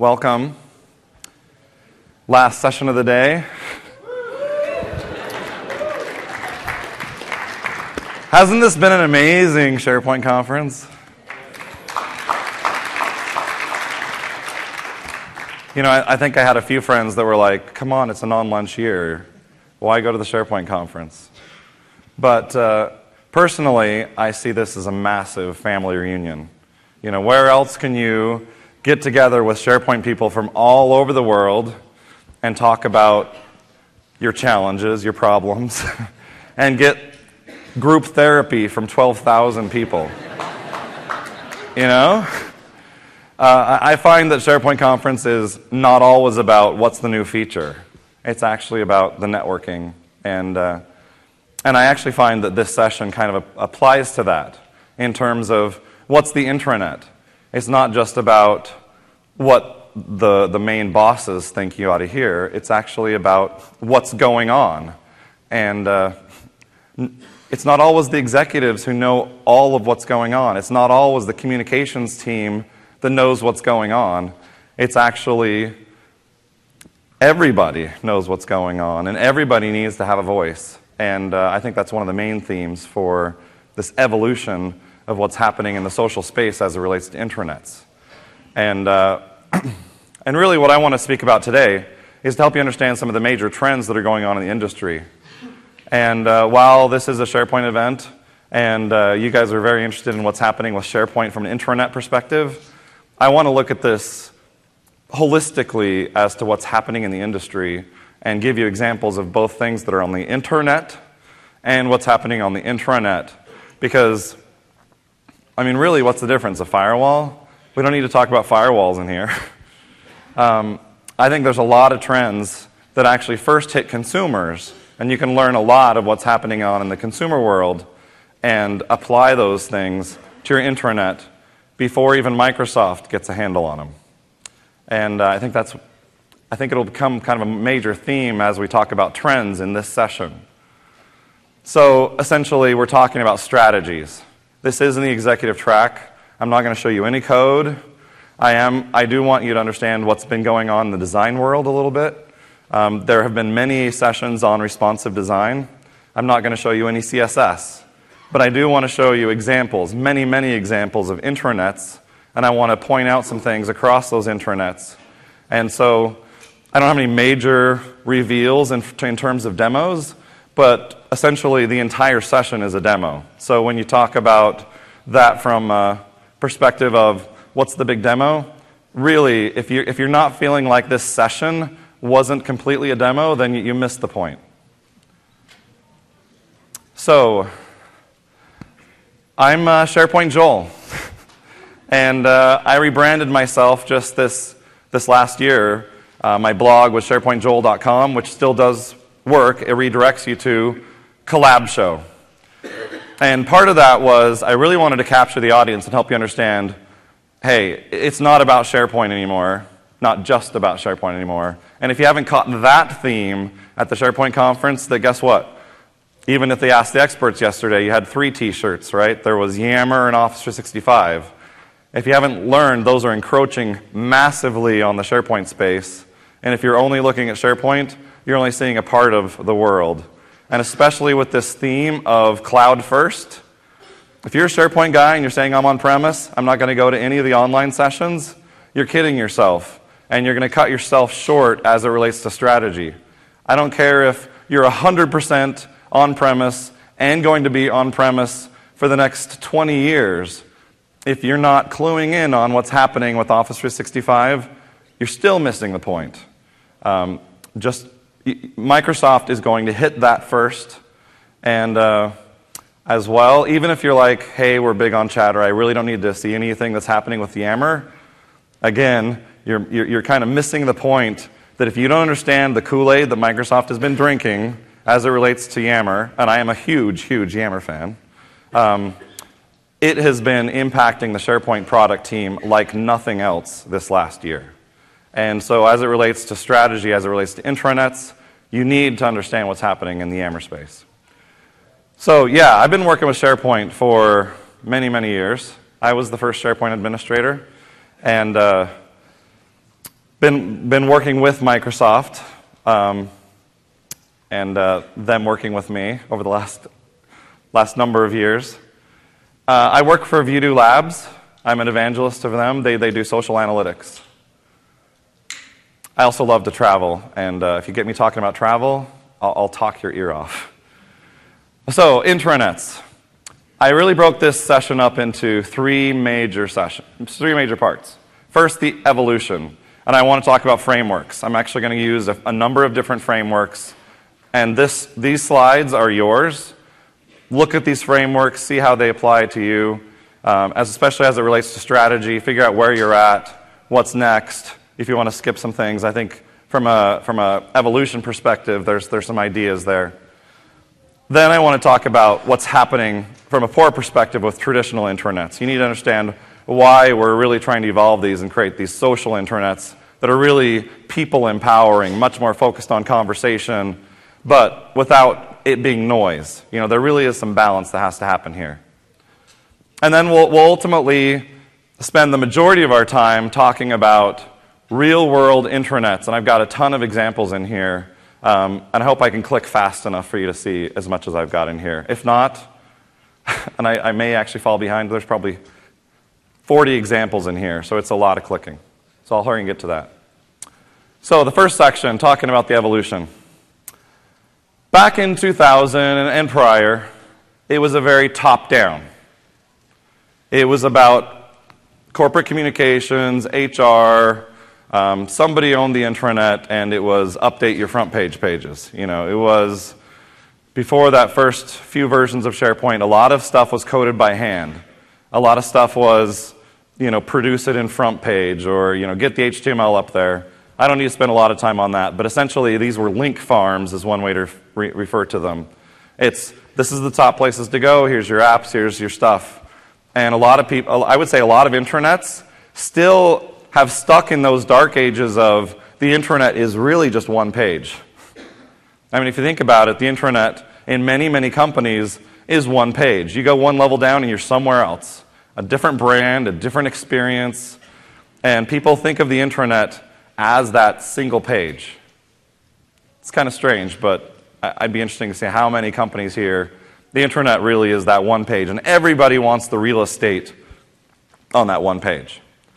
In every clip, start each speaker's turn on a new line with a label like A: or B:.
A: Welcome. Last session of the day. Hasn't this been an amazing SharePoint conference? You know, I think I had a few friends that were like, come on, it's a non-lunch year. Why go to the SharePoint conference? But personally, I see this as a massive family reunion. You know, where else can you get together with SharePoint people from all over the world and talk about your challenges, your problems, and get group therapy from 12,000 people? You know? I find that SharePoint Conference is not always about what's the new feature. It's actually about the networking. And I actually find that this session kind of applies to that in terms of what's the intranet. It's not just about what the main bosses think you ought to hear. It's actually about what's going on. And it's not always the executives who know all of what's going on. It's not always the communications team that knows what's going on. It's actually everybody knows what's going on, and everybody needs to have a voice. And I think that's one of the main themes for this evolution of what's happening in the social space as it relates to intranets. And really what I want to speak about today is to help you understand some of the major trends that are going on in the industry. And while this is a SharePoint event, and you guys are very interested in what's happening with SharePoint from an intranet perspective, I want to look at this holistically as to what's happening in the industry and give you examples of both things that are on the internet and what's happening on the intranet. Because, I mean, really, what's the difference? A firewall? We don't need to talk about firewalls in here. I think there's a lot of trends that actually first hit consumers, and you can learn a lot of what's happening on in the consumer world and apply those things to your intranet before even Microsoft gets a handle on them. And I think it'll become kind of a major theme as we talk about trends in this session. So essentially, we're talking about strategies. This is in the executive track. I'm not going to show you any code. I do want you to understand what's been going on in the design world a little bit. There have been many sessions on responsive design. I'm not going to show you any CSS. But I do want to show you examples, many, many examples of intranets, and I want to point out some things across those intranets. And so I don't have any major reveals in terms of demos, but essentially the entire session is a demo. So when you talk about that from a perspective of what's the big demo, really, if you're not feeling like this session wasn't completely a demo, then you missed the point. So I'm SharePoint Joel, and I rebranded myself just this last year. My blog was SharePointJoel.com, which still does work. It redirects you to Collab Show. And part of that was I really wanted to capture the audience and help you understand, hey, it's not about SharePoint anymore, not just about SharePoint anymore. And if you haven't caught that theme at the SharePoint conference, then guess what? Even if they asked the experts yesterday, you had 3 T-shirts, right? There was Yammer and Office 365. If you haven't learned, those are encroaching massively on the SharePoint space. And if you're only looking at SharePoint, you're only seeing a part of the world. And especially with this theme of cloud first, if you're a SharePoint guy and you're saying I'm on-premise, I'm not going to go to any of the online sessions, you're kidding yourself. And you're going to cut yourself short as it relates to strategy. I don't care if you're 100% on-premise and going to be on-premise for the next 20 years. If you're not cluing in on what's happening with Office 365, you're still missing the point. Microsoft is going to hit that first, and as well, even if you're like, hey, we're big on Chatter, I really don't need to see anything that's happening with Yammer, again, you're kind of missing the point that if you don't understand the Kool-Aid that Microsoft has been drinking as it relates to Yammer, and I am a huge, huge Yammer fan, it has been impacting the SharePoint product team like nothing else this last year. And so as it relates to strategy, as it relates to intranets, you need to understand what's happening in the Yammer space. So yeah, I've been working with SharePoint for many, many years. I was the first SharePoint administrator. And Been working with Microsoft, and them working with me over the last number of years. I work for Vudu Labs. I'm an evangelist of them. They do social analytics. I also love to travel, and if you get me talking about travel, I'll talk your ear off. So, intranets. I really broke this session up into three major parts. First, the evolution, and I want to talk about frameworks. I'm actually going to use a number of different frameworks, and these slides are yours. Look at these frameworks, see how they apply to you, especially as it relates to strategy. Figure out where you're at, what's next. If you want to skip some things, I think from a evolution perspective, there's some ideas there. Then I want to talk about what's happening from a poor perspective with traditional intranets. You need to understand why we're really trying to evolve these and create these social intranets that are really people empowering, much more focused on conversation, but without it being noise. There really is some balance that has to happen here. And then we'll ultimately spend the majority of our time talking about real-world intranets, and I've got a ton of examples in here, and I hope I can click fast enough for you to see as much as I've got in here. If not, and I may actually fall behind, there's probably 40 examples in here, so it's a lot of clicking. So I'll hurry and get to that. So the first section, talking about the evolution. Back in 2000 and prior, it was a very top-down. It was about corporate communications, HR, somebody owned the intranet, and it was update your front page pages. It was, before that first few versions of SharePoint, a lot of stuff was coded by hand. A lot of stuff was, produce it in front page, or, get the HTML up there. I don't need to spend a lot of time on that, but essentially these were link farms is one way to refer to them. This is the top places to go, here's your apps, here's your stuff. And a lot of people, I would say a lot of intranets still have stuck in those dark ages of the intranet is really just one page. I mean, if you think about it, the intranet in many, many companies is one page. You go one level down and you're somewhere else. A different brand, a different experience. And people think of the intranet as that single page. It's kind of strange, but I'd be interested to see how many companies here, the intranet really is that one page, and everybody wants the real estate on that one page.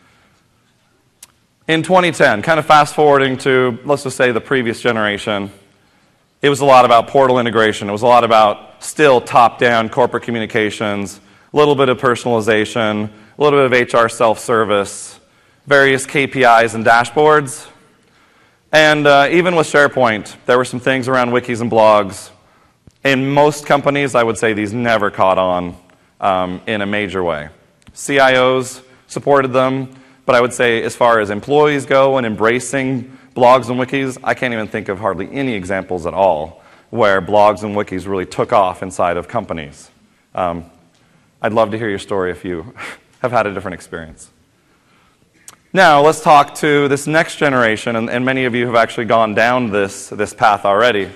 A: In 2010, kind of fast forwarding to, let's just say, the previous generation, it was a lot about portal integration. It was a lot about still top-down corporate communications, a little bit of personalization, a little bit of HR self-service, various KPIs and dashboards. And even with SharePoint, there were some things around wikis and blogs. In most companies, I would say these never caught on in a major way. CIOs supported them, but I would say as far as employees go and embracing blogs and wikis, I can't even think of hardly any examples at all where blogs and wikis really took off inside of companies. I'd love to hear your story if you have had a different experience. Now, let's talk to this next generation, and many of you have actually gone down this path already.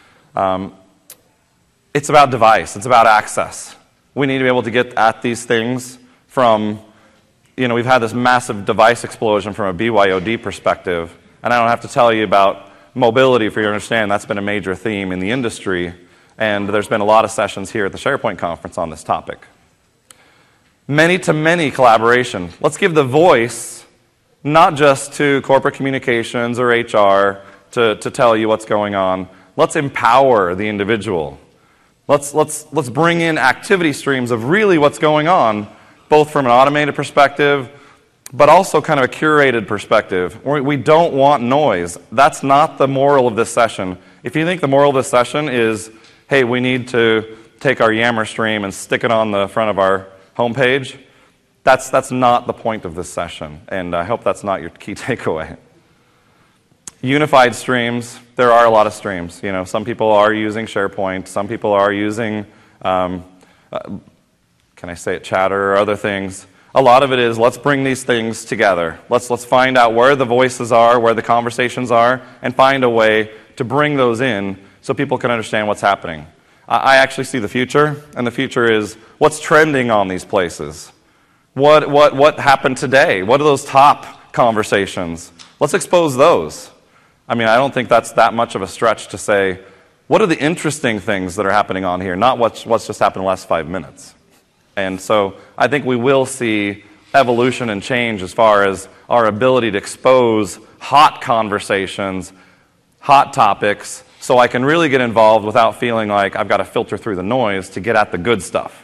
A: It's about device. It's about access. We need to be able to get at these things from, we've had this massive device explosion from a BYOD perspective, and I don't have to tell you about mobility for you to understand that's been a major theme in the industry, and there's been a lot of sessions here at the SharePoint conference on this topic. Many-to-many collaboration. Let's give the voice not just to corporate communications or HR to tell you what's going on. Let's empower the individual. Let's bring in activity streams of really what's going on, both from an automated perspective, but also kind of a curated perspective. We don't want noise. That's not the moral of this session. If you think the moral of this session is, hey, we need to take our Yammer stream and stick it on the front of our homepage, that's not the point of this session, and I hope that's not your key takeaway. Unified streams, there are a lot of streams. Some people are using SharePoint, some people are using, can I say it, Chatter or other things. A lot of it is, let's bring these things together. Let's find out where the voices are, where the conversations are, and find a way to bring those in so people can understand what's happening. I actually see the future, and the future is what's trending on these places. What happened today? What are those top conversations? Let's expose those. I mean, I don't think that's that much of a stretch to say, what are the interesting things that are happening on here, not what's just happened in the last 5 minutes. And so I think we will see evolution and change as far as our ability to expose hot conversations, hot topics, so I can really get involved without feeling like I've got to filter through the noise to get at the good stuff.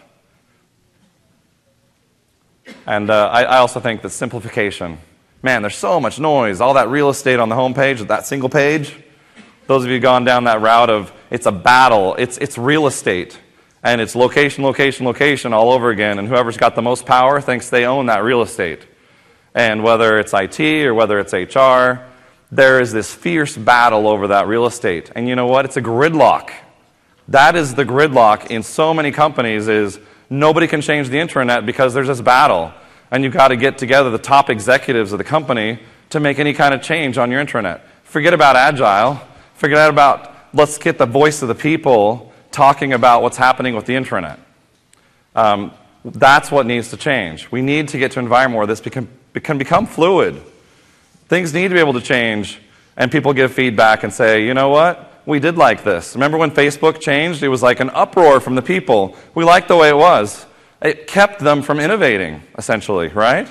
A: And I also think that simplification. Man, there's so much noise. All that real estate on the homepage, that single page. Those of you who've gone down that route of it's a battle. It's real estate. And it's location, location, location all over again. And whoever's got the most power thinks they own that real estate. And whether it's IT or whether it's HR, there is this fierce battle over that real estate. And you know what? It's a gridlock. That is the gridlock in so many companies is nobody can change the intranet because there's this battle. And you've got to get together the top executives of the company to make any kind of change on your intranet. Forget about Agile. Forget about, let's get the voice of the people talking about what's happening with the intranet. That's what needs to change. We need to get to an environment where this can become fluid. Things need to be able to change, and people give feedback and say, you know what? We did like this. Remember when Facebook changed? It was like an uproar from the people. We liked the way it was. It kept them from innovating, essentially, right?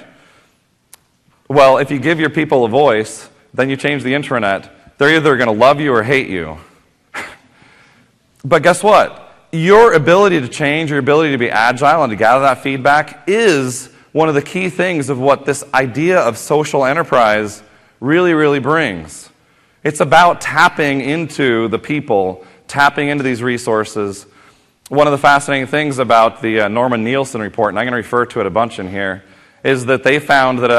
A: Well, if you give your people a voice, then you change the intranet. They're either going to love you or hate you. But guess what? Your ability to change, your ability to be agile and to gather that feedback is one of the key things of what this idea of social enterprise really, really brings. It's about tapping into the people, tapping into these resources. One of the fascinating things about the Norman Nielsen report, and I'm going to refer to it a bunch in here, is that they found that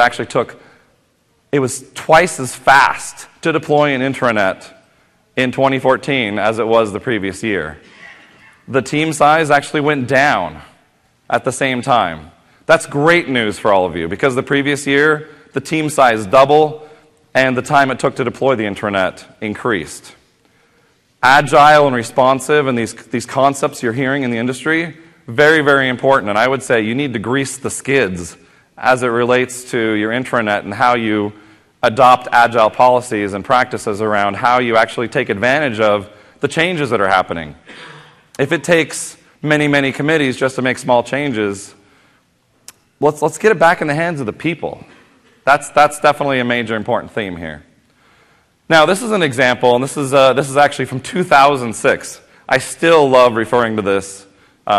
A: it was twice as fast to deploy an intranet in 2014 as it was the previous year. The team size actually went down at the same time. That's great news for all of you, because the previous year, the team size doubled, and the time it took to deploy the intranet increased. Agile and responsive and these concepts you're hearing in the industry, very, very important. And I would say you need to grease the skids as it relates to your intranet and how you adopt agile policies and practices around how you actually take advantage of the changes that are happening. If it takes many, many committees just to make small changes, let's get it back in the hands of the people. That's definitely a major important theme here. Now, this is an example, and this is actually from 2006. I still love referring to this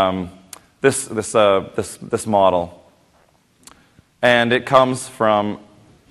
A: model, and it comes from.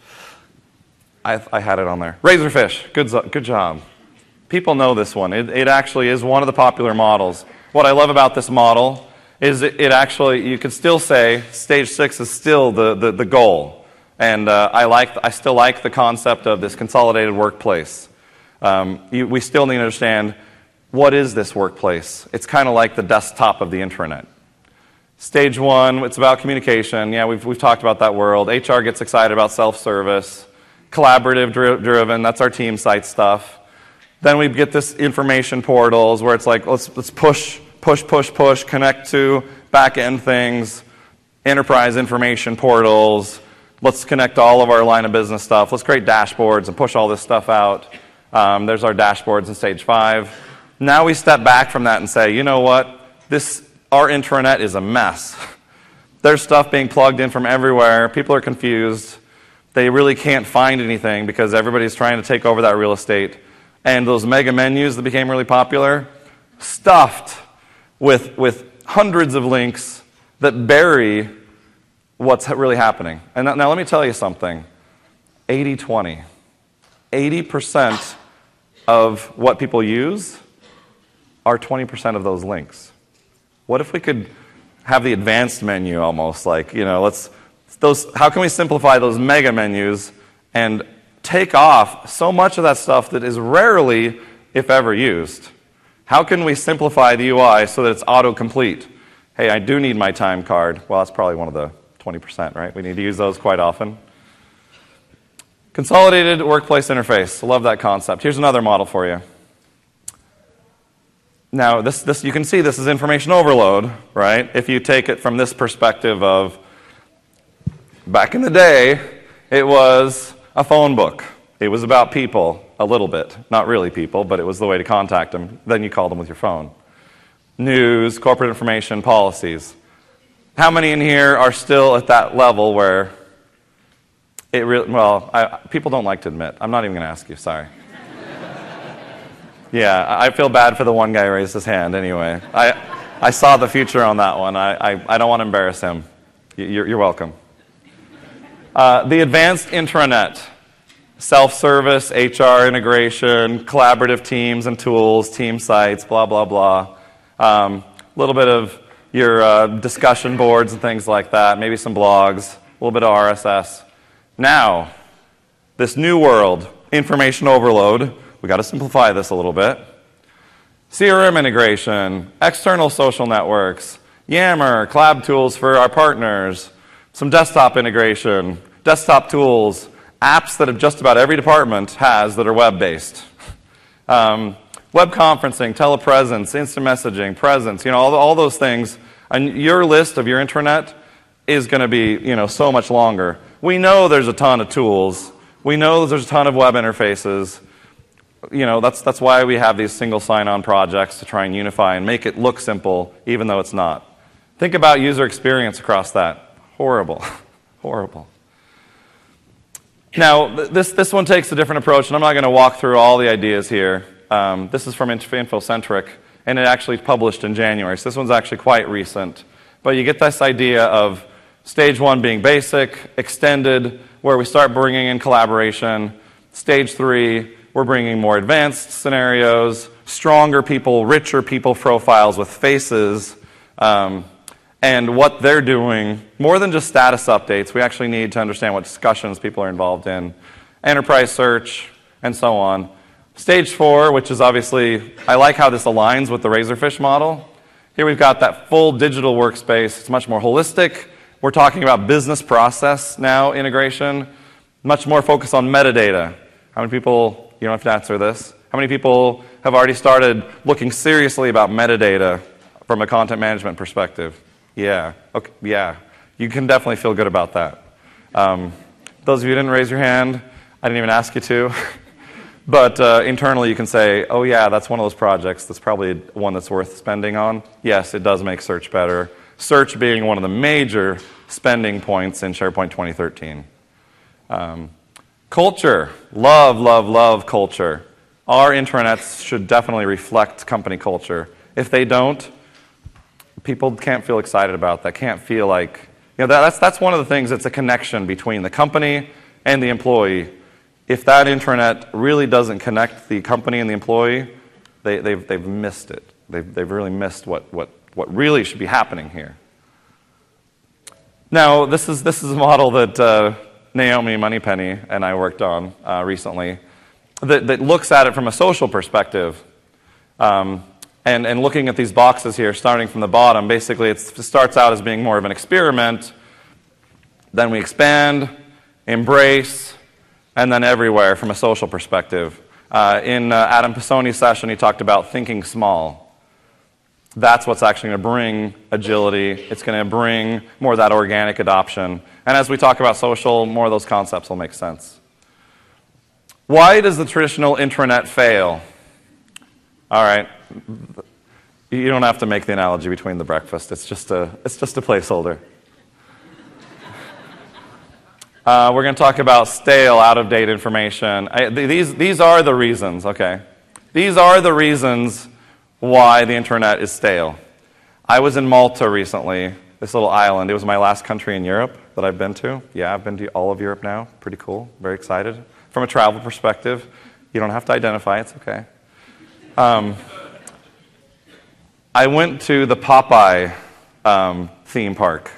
A: I had it on there. Razorfish. Good job. People know this one. It actually is one of the popular models. What I love about this model is it actually, you could still say stage 6 is still the goal. And I still like the concept of this consolidated workplace. We still need to understand, what is this workplace? It's kind of like the desktop of the intranet. Stage 1, it's about communication. Yeah, we've talked about that world. HR gets excited about self-service. Collaborative driven, that's our team site stuff. Then we get this information portals where it's like, let's push, connect to back-end things, enterprise information portals. Let's connect all of our line of business stuff. Let's create dashboards and push all this stuff out. There's our dashboards in stage 5. Now we step back from that and say, you know what? Our intranet is a mess. There's stuff being plugged in from everywhere. People are confused. They really can't find anything because everybody's trying to take over that real estate. And those mega menus that became really popular, stuffed with hundreds of links that bury what's really happening. And now let me tell you something. 80-20. 80% of what people use are 20% of those links. What if we could have the advanced menu almost, like, how can we simplify those mega menus and take off so much of that stuff that is rarely, if ever, used? How can we simplify the UI so that it's autocomplete? Hey, I do need my time card. Well, that's probably one of the 20%, right? We need to use those quite often. Consolidated workplace interface. Love that concept. Here's another model for you. Now, this you can see this is information overload, right? If you take it from this perspective of, back in the day, it was a phone book. It was about people, a little bit. Not really people, but it was the way to contact them. Then you called them with your phone. News, corporate information, policies. How many in here are still at that level where it really, people don't like to admit. I'm not even going to ask you, sorry. Yeah, I feel bad for the one guy who raised his hand anyway. I saw the future on that one. I don't want to embarrass him. You're welcome. The advanced intranet. Self-service, HR integration, collaborative teams and tools, team sites, blah, blah, blah. A little bit of your discussion boards and things like that, maybe some blogs, a little bit of RSS. Now, this new world, information overload, we got to simplify this a little bit. CRM integration, external social networks, Yammer, collab tools for our partners, some desktop integration, desktop tools, apps that just about every department has that are web-based. Web conferencing, telepresence, instant messaging, presence, all those things. And your list of your intranet is going to be, so much longer. We know there's a ton of tools. We know there's a ton of web interfaces. That's why we have these single sign-on projects to try and unify and make it look simple, even though it's not. Think about user experience across that. Horrible. Horrible. Now, this one takes a different approach, and I'm not going to walk through all the ideas here. This is from InfoCentric, and it actually published in January, so this one's actually quite recent. But you get this idea of stage 1 being basic, extended, where we start bringing in collaboration. Stage 3, we're bringing more advanced scenarios, stronger people, richer people profiles with faces, and what they're doing, more than just status updates. We actually need to understand what discussions people are involved in, enterprise search, and so on. Stage 4, which is obviously, I like how this aligns with the Razorfish model. Here we've got that full digital workspace. It's much more holistic. We're talking about business process now integration, much more focus on metadata. How many people, you don't have to answer this, how many people have already started looking seriously about metadata from a content management perspective? Yeah. Okay. Yeah. You can definitely feel good about that. Those of you who didn't raise your hand, I didn't even ask you to. But internally you can say, oh yeah, that's one of those projects that's probably one that's worth spending on. Yes, it does make search better. Search being one of the major spending points in SharePoint 2013. Culture. Love, love, love culture. Our intranets should definitely reflect company culture. If they don't, people can't feel excited about that, can't feel like, that's one of the things that's a connection between the company and the employee. If that intranet really doesn't connect the company and the employee, they've missed it. They've really missed what really should be happening here. Now, this is a model that Naomi Moneypenny and I worked on recently that looks at it from a social perspective. And looking at these boxes here, starting from the bottom, basically it starts out as being more of an experiment, then we expand, embrace, and then everywhere from a social perspective. In Adam Pisoni's session, he talked about thinking small. That's what's actually going to bring agility. It's going to bring more of that organic adoption. And as we talk about social, more of those concepts will make sense. Why does the traditional intranet fail? All right. You don't have to make the analogy between the breakfast. It's just a placeholder. We're going to talk about stale, out-of-date information. These are the reasons, okay? These are the reasons why the internet is stale. I was in Malta recently, this little island. It was my last country in Europe that I've been to. Yeah, I've been to all of Europe now. Pretty cool. Very excited. From a travel perspective, you don't have to identify. It's okay. I went to the Popeye theme park.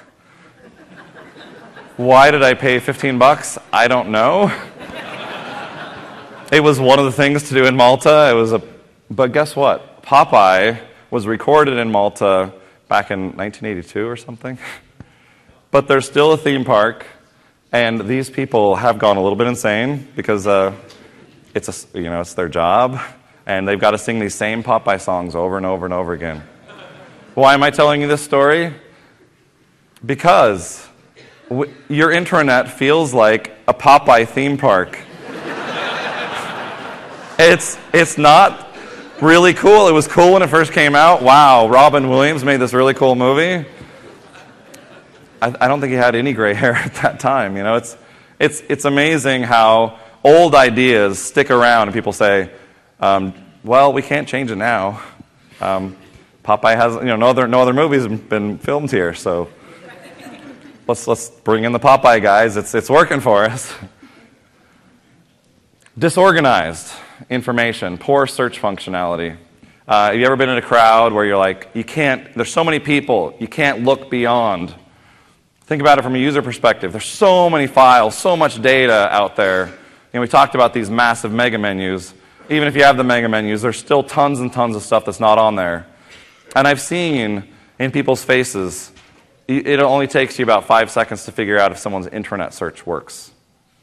A: Why did I pay $15? I don't know. It was one of the things to do in Malta. But guess what? Popeye was recorded in Malta back in 1982 or something. But there's still a theme park, and these people have gone a little bit insane because it's their job, and they've got to sing these same Popeye songs over and over and over again. Why am I telling you this story? Because your intranet feels like a Popeye theme park. It's not really cool. It was cool when it first came out. Wow, Robin Williams made this really cool movie. I don't think he had any gray hair at that time. You know, it's amazing how old ideas stick around and people say, well, we can't change it now. Popeye has, no other movies have been filmed here, so let's bring in the Popeye guys. It's working for us. Disorganized information, poor search functionality. Have you ever been in a crowd where you're like, there's so many people, you can't look beyond. Think about it from a user perspective. There's so many files, so much data out there. We talked about these massive mega menus. Even if you have the mega menus, there's still tons and tons of stuff that's not on there. And I've seen in people's faces, it only takes you about 5 seconds to figure out if someone's internet search works.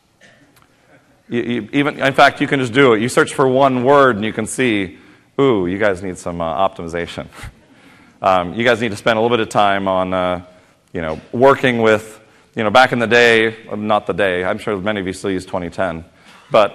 A: In fact, you can just do it. You search for one word and you can see, ooh, you guys need some optimization. You guys need to spend a little bit of time on working with, back in the day, not the day, I'm sure many of you still use 2010, but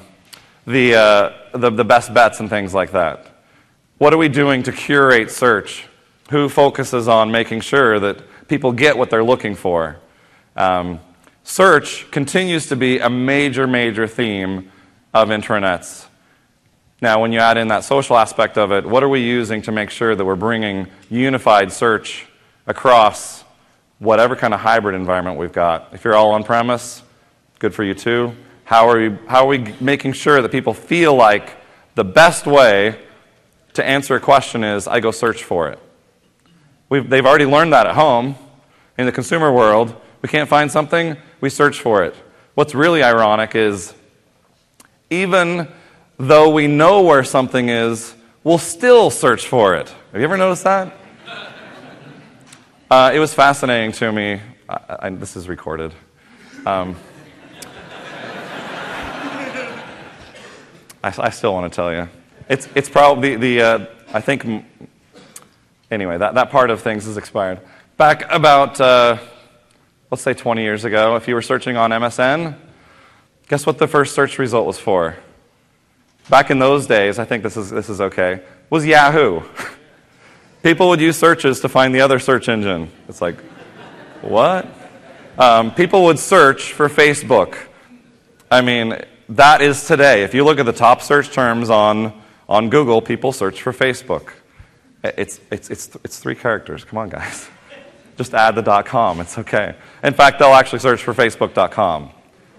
A: the best bets and things like that. What are we doing to curate search? Who focuses on making sure that people get what they're looking for? Search continues to be a major, major theme of intranets. Now, when you add in that social aspect of it, what are we using to make sure that we're bringing unified search across whatever kind of hybrid environment we've got? If you're all on-premise, good for you too. How are we making sure that people feel like the best way to answer a question is, I go search for it? They've already learned that at home. In the consumer world, we can't find something, we search for it. What's really ironic is, even though we know where something is, we'll still search for it. Have you ever noticed that? It was fascinating to me. This is recorded. I still want to tell you. It's probably I think, anyway, that part of things is expired. Back about, let's say 20 years ago, if you were searching on MSN, guess what the first search result was for? Back in those days, I think this is okay, was Yahoo. People would use searches to find the other search engine. It's like, what? People would search for Facebook. I mean, that is today. If you look at the top search terms on Google, people search for Facebook. It's 3 characters. Come on, guys. Just add the .com. It's okay. In fact, they'll actually search for Facebook.com.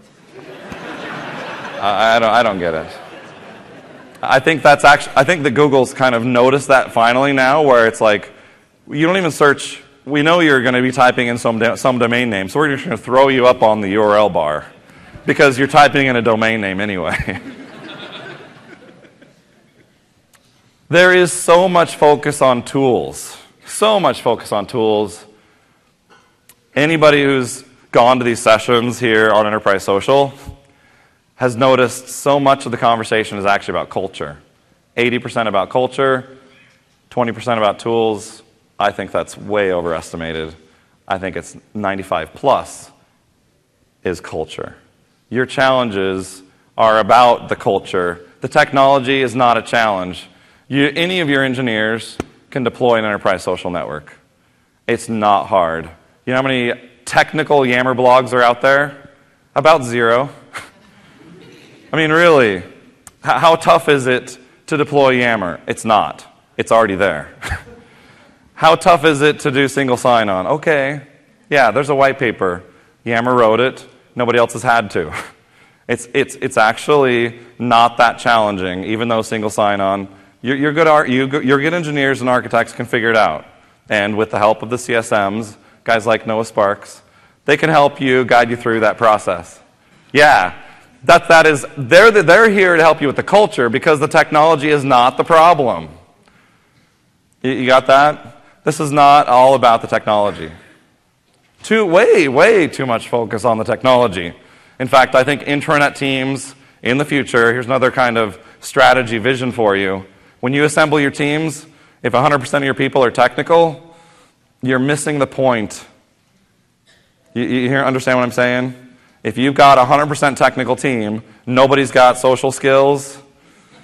A: I don't get it. I think that Google's kind of noticed that finally now, where it's like, you don't even search. We know you're going to be typing in some domain name, so we're just going to throw you up on the URL bar because you're typing in a domain name anyway. There is so much focus on tools. So much focus on tools. Anybody who's gone to these sessions here on Enterprise Social has noticed so much of the conversation is actually about culture. 80% about culture, 20% about tools. I think that's way overestimated. I think it's 95 plus is culture. Your challenges are about the culture. The technology is not a challenge. Any of your engineers can deploy an Enterprise Social Network. It's not hard. You know how many technical Yammer blogs are out there? About 0. I mean, really, how tough is it to deploy Yammer? It's not. It's already there. How tough is it to do single sign-on? Okay, yeah, there's a white paper. Yammer wrote it. Nobody else has had to. It's actually not that challenging, even though single sign-on. Your good engineers and architects can figure it out. And with the help of the CSMs, guys like Noah Sparks, they can help you, guide you through that process. Yeah, they're here to help you with the culture because the technology is not the problem. You got that? This is not all about the technology. Way too much focus on the technology. In fact, I think intranet teams in the future, here's another kind of strategy vision for you. When you assemble your teams, if 100% of your people are technical, you're missing the point. You understand what I'm saying? If you've got a 100% technical team, nobody's got social skills,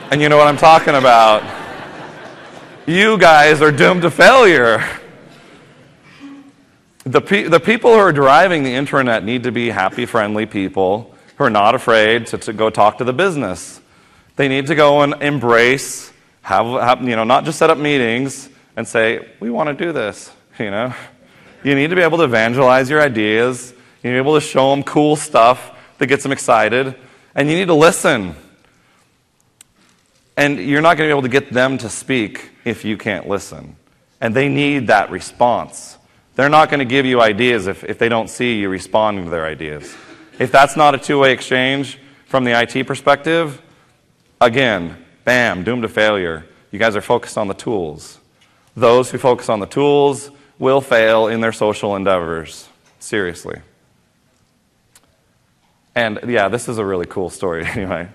A: And you know what I'm talking about. You guys are doomed to failure. The people who are driving the intranet need to be happy, friendly people who are not afraid to go talk to the business. They need to go and embrace, not just set up meetings and say, we want to do this, You need to be able to evangelize your ideas. You need to be able to show them cool stuff that gets them excited. And you need to listen. And you're not going to be able to get them to speak if you can't listen. And they need that response. They're not going to give you ideas if they don't see you responding to their ideas. If that's not a two-way exchange from the IT perspective, again, bam, doomed to failure. You guys are focused on the tools. Those who focus on the tools will fail in their social endeavors. Seriously. And yeah, this is a really cool story anyway.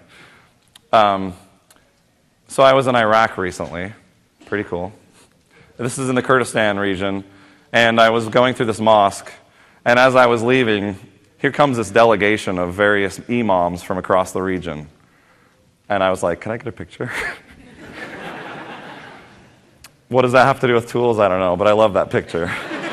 A: So I was in Iraq recently. Pretty cool. This is in the Kurdistan region. And I was going through this mosque. And as I was leaving, here comes this delegation of various imams from across the region. And I was like, can I get a picture? What does that have to do with tools? I don't know, but I love that picture.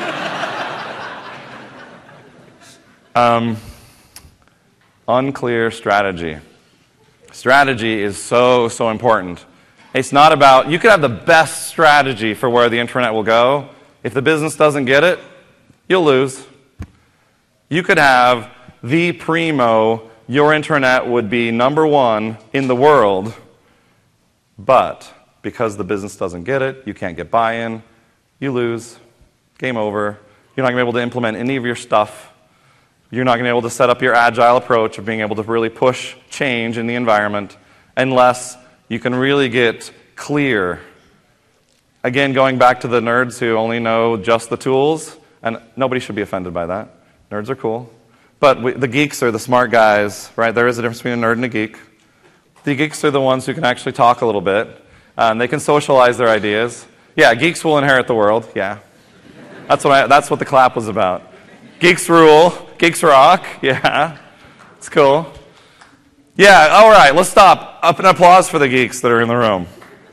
A: Unclear strategy. Strategy is so important. It's not about, you could have the best strategy for where the intranet will go. If the business doesn't get it, you'll lose. You could have the primo, your intranet would be number one in the world, but because the business doesn't get it, you can't get buy-in, you lose, game over. You're not going to be able to implement any of your stuff. You're not going to be able to set up your agile approach of being able to really push change in the environment unless you can really get clear. Again, going back to the nerds who only know just the tools, and nobody should be offended by that. Nerds are cool. But the geeks are the smart guys, right? There is a difference between a nerd and a geek. The geeks are the ones who can actually talk a little bit. They can socialize their ideas. Yeah, geeks will inherit the world. Yeah. That's what the clap was about. Geeks rule. Geeks rock. Yeah. It's cool. Yeah, all right, let's stop. Up and applause for the geeks that are in the room.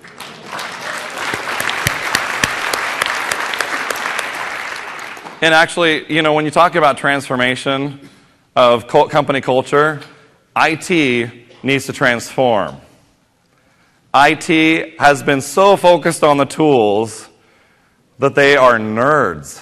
A: And actually, when you talk about transformation of company culture, IT needs to transform. IT has been so focused on the tools that they are nerds.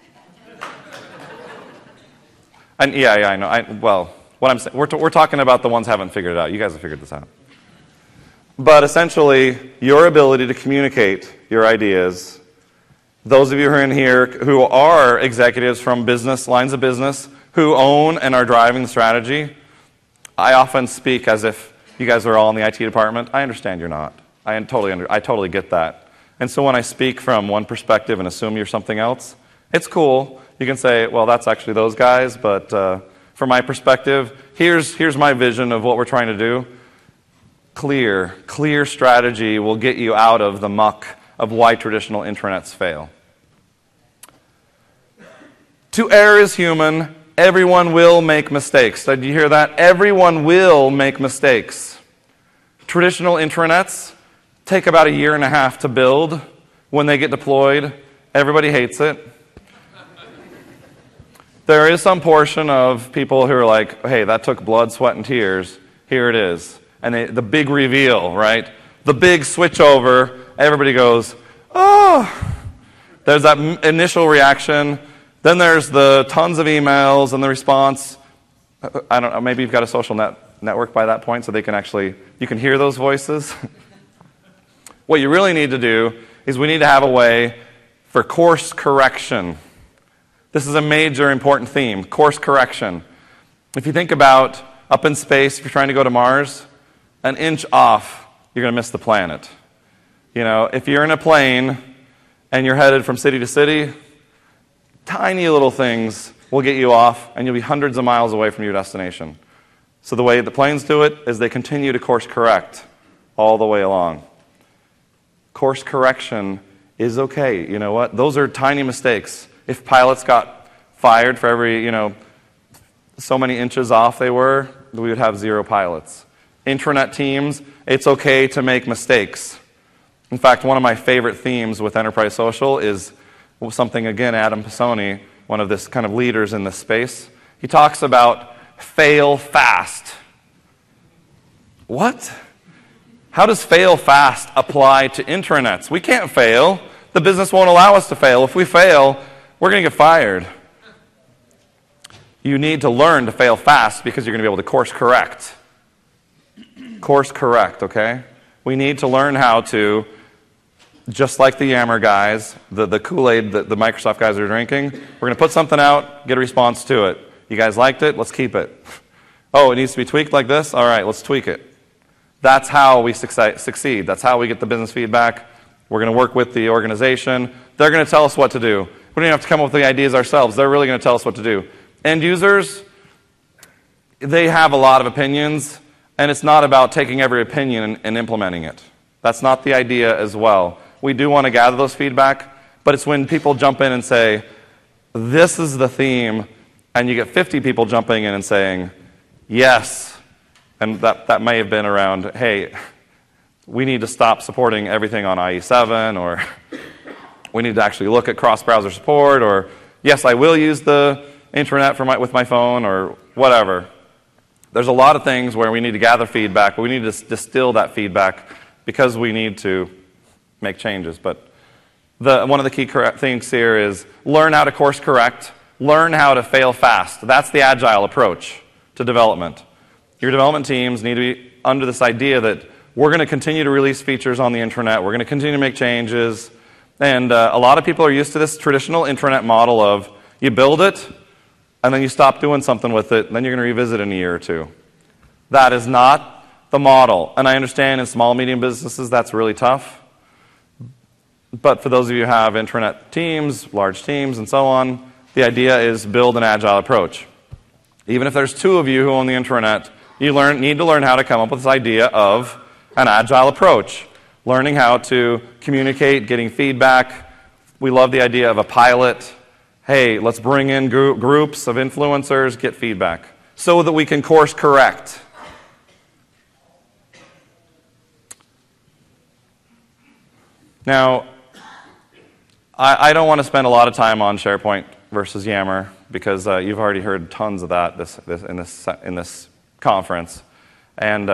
A: And yeah, I know. What I'm saying, we're talking about the ones who haven't figured it out. You guys have figured this out. But essentially, your ability to communicate your ideas. Those of you who are in here who are executives from business, lines of business, who own and are driving the strategy, I often speak as if you guys are all in the IT department. I understand you're not. I totally get that. And so when I speak from one perspective and assume you're something else, it's cool. You can say, well, that's actually those guys, but from my perspective, here's my vision of what we're trying to do. Clear strategy will get you out of the muck of why traditional intranets fail. To err is human. Everyone will make mistakes. Did you hear that? Everyone will make mistakes. Traditional intranets take about 1.5 years to build. When they get deployed, everybody hates it. There is some portion of people who are like, hey, that took blood, sweat, and tears. Here it is. And the big reveal, right? The big switch over, everybody goes, oh. There's that initial reaction. Then there's the tons of emails and the response. I don't know, maybe you've got a social network by that point so you can hear those voices. What you really need to do is we need to have a way for course correction. This is a major important theme, course correction. If you think about up in space, if you're trying to go to Mars, 1 inch off, you're going to miss the planet. If you're in a plane and you're headed from city to city, tiny little things will get you off and you'll be hundreds of miles away from your destination. So the way the planes do it is they continue to course correct all the way along. Course correction is okay. You know what? Those are tiny mistakes. If pilots got fired for every, so many inches off they were, we would have 0 pilots. Intranet teams, it's okay to make mistakes. In fact, one of my favorite themes with Enterprise Social is something, again, Adam Pisoni, one of this kind of leaders in this space, he talks about fail fast. What? How does fail fast apply to intranets? We can't fail. The business won't allow us to fail. If we fail, we're going to get fired. You need to learn to fail fast because you're going to be able to course correct. Course correct, okay? We need to learn how to, just like the Yammer guys, the Kool-Aid that the Microsoft guys are drinking, we're going to put something out, get a response to it. You guys liked it? Let's keep it. Oh, it needs to be tweaked like this? All right, let's tweak it. That's how we succeed. That's how we get the business feedback. We're going to work with the organization. They're going to tell us what to do. We don't even have to come up with the ideas ourselves. They're really going to tell us what to do. End users, they have a lot of opinions, and it's not about taking every opinion and implementing it. That's not the idea as well. We do want to gather those feedback, but it's when people jump in and say, this is the theme, and you get 50 people jumping in and saying, yes, and that may have been around, hey, we need to stop supporting everything on IE7, or we need to actually look at cross-browser support, or yes, I will use the intranet with my phone, or whatever. There's a lot of things where we need to gather feedback, but we need to distill that feedback because we need to make changes. But one of the key things here is learn how to course correct, learn how to fail fast. That's the agile approach to development. Your development teams need to be under this idea that we're going to continue to release features on the intranet, we're going to continue to make changes, and a lot of people are used to this traditional intranet model of you build it, and then you stop doing something with it, and then you're going to revisit it in a year or two. That is not the model. And I understand in small, medium businesses that's really tough. But for those of you who have intranet teams, large teams, and so on, the idea is build an agile approach. Even if there's 2 of you who own the intranet, you need to learn how to come up with this idea of an agile approach. Learning how to communicate, getting feedback. We love the idea of a pilot. Hey, let's bring in groups of influencers, get feedback, so that we can course correct. Now, I don't want to spend a lot of time on SharePoint versus Yammer, because you've already heard tons of that in this conference. And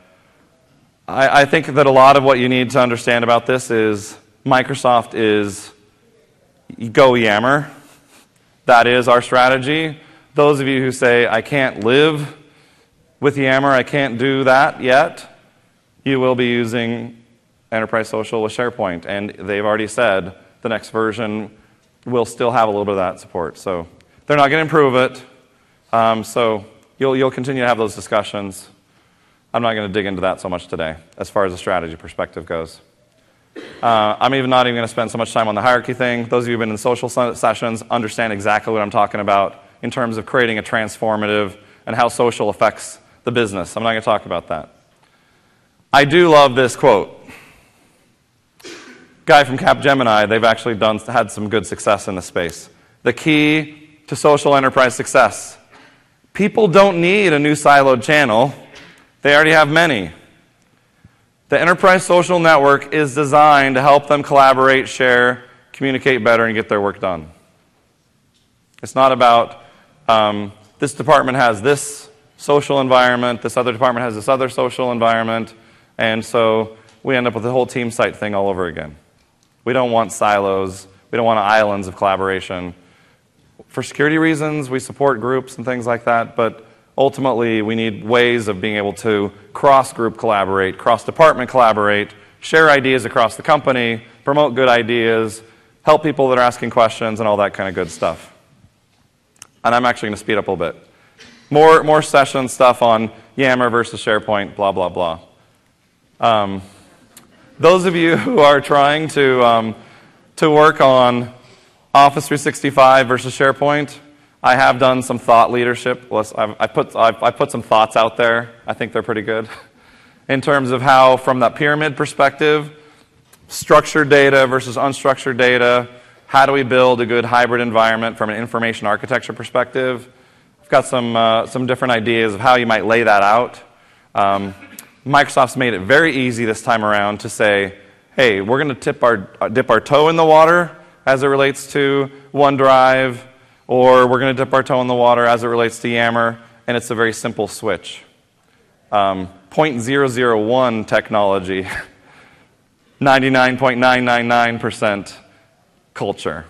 A: I think that a lot of what you need to understand about this is Microsoft is go Yammer. That is our strategy. Those of you who say, I can't live with Yammer, I can't do that yet, you will be using Enterprise Social with SharePoint. And they've already said the next version will still have a little bit of that support. So they're not going to improve it. So you'll continue to have those discussions. I'm not going to dig into that so much today as far as the strategy perspective goes. I'm not even going to spend so much time on the hierarchy thing. Those of you who have been in social sessions understand exactly what I'm talking about in terms of creating a transformative and how social affects the business. I'm not going to talk about that. I do love this quote. Guy from Capgemini, they've actually had some good success in this space. The key to social enterprise success. People don't need a new siloed channel. They already have many. The Enterprise Social Network is designed to help them collaborate, share, communicate better, and get their work done. It's not about this department has this social environment, this other department has this other social environment, and so we end up with the whole team site thing all over again. We don't want silos. We don't want islands of collaboration. For security reasons, we support groups and things like that, but ultimately, we need ways of being able to cross-group collaborate, cross-department collaborate, share ideas across the company, promote good ideas, help people that are asking questions, and all that kind of good stuff. And I'm actually going to speed up a little bit. More session stuff on Yammer versus SharePoint, blah, blah, blah. Those of you who are trying to work on Office 365 versus SharePoint, I have done some thought leadership. I put some thoughts out there. I think they're pretty good. In terms of how, from that pyramid perspective, structured data versus unstructured data, how do we build a good hybrid environment from an information architecture perspective? I've got some different ideas of how you might lay that out. Microsoft's made it very easy this time around to say, hey, we're going to dip our toe in the water as it relates to OneDrive, or we're going to dip our toe in the water as it relates to Yammer, and it's a very simple switch. 0.001 technology, 99.999% culture.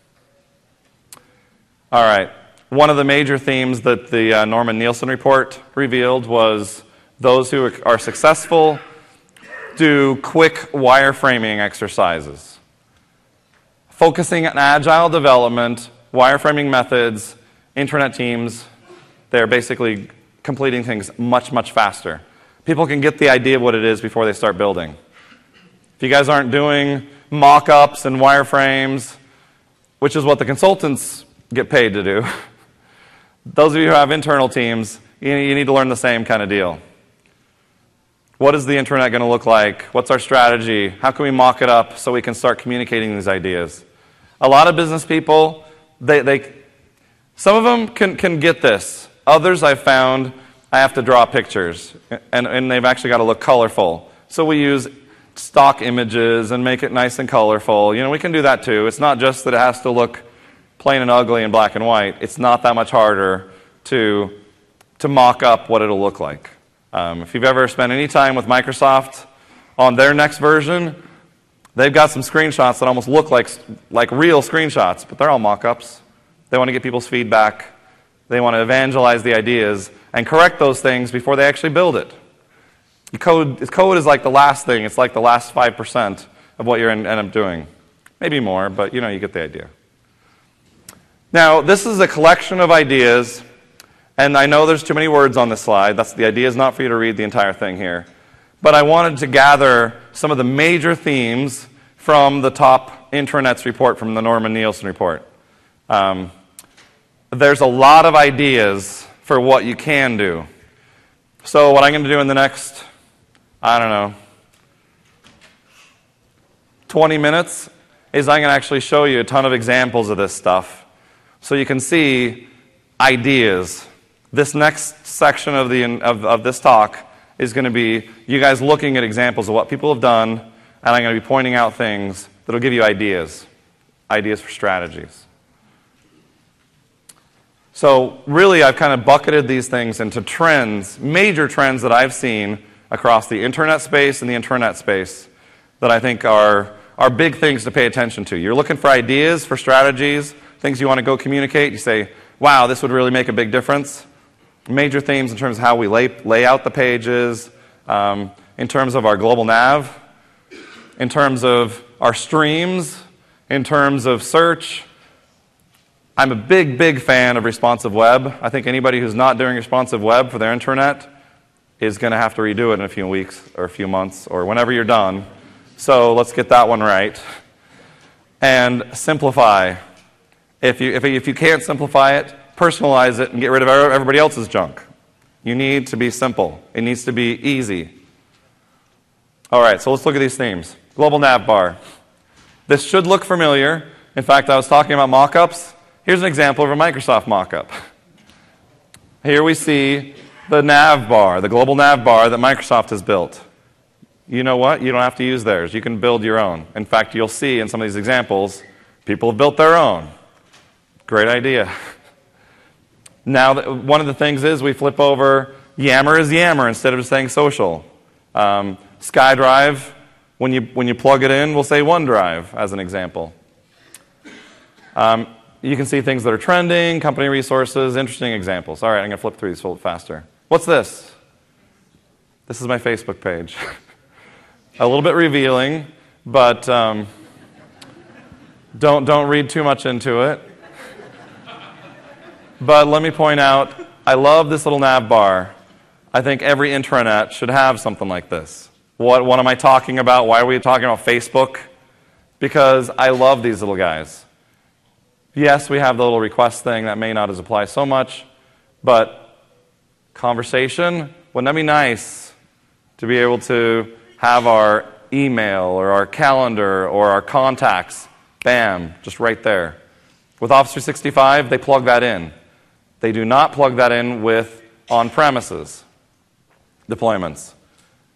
A: All right. One of the major themes that the Norman Nielsen report revealed was those who are successful do quick wireframing exercises. Focusing on agile development, wireframing methods, intranet teams, they're basically completing things much, much faster. People can get the idea of what it is before they start building. If you guys aren't doing mock-ups and wireframes, which is what the consultants get paid to do, those of you who have internal teams, you need to learn the same kind of deal. What is the intranet going to look like? What's our strategy? How can we mock it up so we can start communicating these ideas? A lot of business people, some of them can get this. Others I've found, I have to draw pictures, and they've actually got to look colorful. So we use stock images and make it nice and colorful. We can do that too. It's not just that it has to look plain and ugly in black and white. It's not that much harder to mock up what it'll look like. If you've ever spent any time with Microsoft on their next version, they've got some screenshots that almost look like real screenshots, but they're all mock-ups. They want to get people's feedback. They want to evangelize the ideas and correct those things before they actually build it. Code is like the last thing. It's like the last 5% of what you end up doing. Maybe more, but you get the idea. Now, this is a collection of ideas, and I know there's too many words on this slide. The idea is not for you to read the entire thing here. But I wanted to gather some of the major themes from the top intranets report from the Norman Nielsen report. There's a lot of ideas for what you can do. So what I'm going to do in the next, 20 minutes is I'm going to actually show you a ton of examples of this stuff so you can see ideas. This next section of this talk is going to be you guys looking at examples of what people have done, and I'm going to be pointing out things that will give you ideas for strategies. So really, I've kind of bucketed these things into trends, major trends that I've seen across the internet space and the intranet space that I think are big things to pay attention to. You're looking for ideas for strategies, things you want to go communicate. You say, wow, this would really make a big difference. Major themes in terms of how we lay out the pages, in terms of our global nav, in terms of our streams, in terms of search. I'm a big, big fan of responsive web. I think anybody who's not doing responsive web for their intranet is going to have to redo it in a few weeks or a few months or whenever you're done. So let's get that one right. And simplify. If you can't simplify it, personalize it and get rid of everybody else's junk. You need to be simple. It needs to be easy. All right, so let's look at these themes. Global nav bar. This should look familiar. In fact, I was talking about mock-ups. Here's an example of a Microsoft mock-up. Here we see the nav bar, the global nav bar that Microsoft has built. You know what? You don't have to use theirs. You can build your own. In fact, you'll see in some of these examples, people have built their own. Great idea. Now, one of the things is we flip over Yammer is Yammer instead of just saying social. SkyDrive, when you plug it in, we'll say OneDrive as an example. You can see things that are trending, company resources, interesting examples. All right, I'm going to flip through these a little faster. What's this? This is my Facebook page. A little bit revealing, but don't read too much into it. But let me point out, I love this little nav bar. I think every intranet should have something like this. What am I talking about? Why are we talking about Facebook? Because I love these little guys. Yes, we have the little request thing that may not as apply so much, but conversation, wouldn't that be nice to be able to have our email or our calendar or our contacts, bam, just right there. With Office 365, they plug that in. They do not plug that in with on-premises deployments.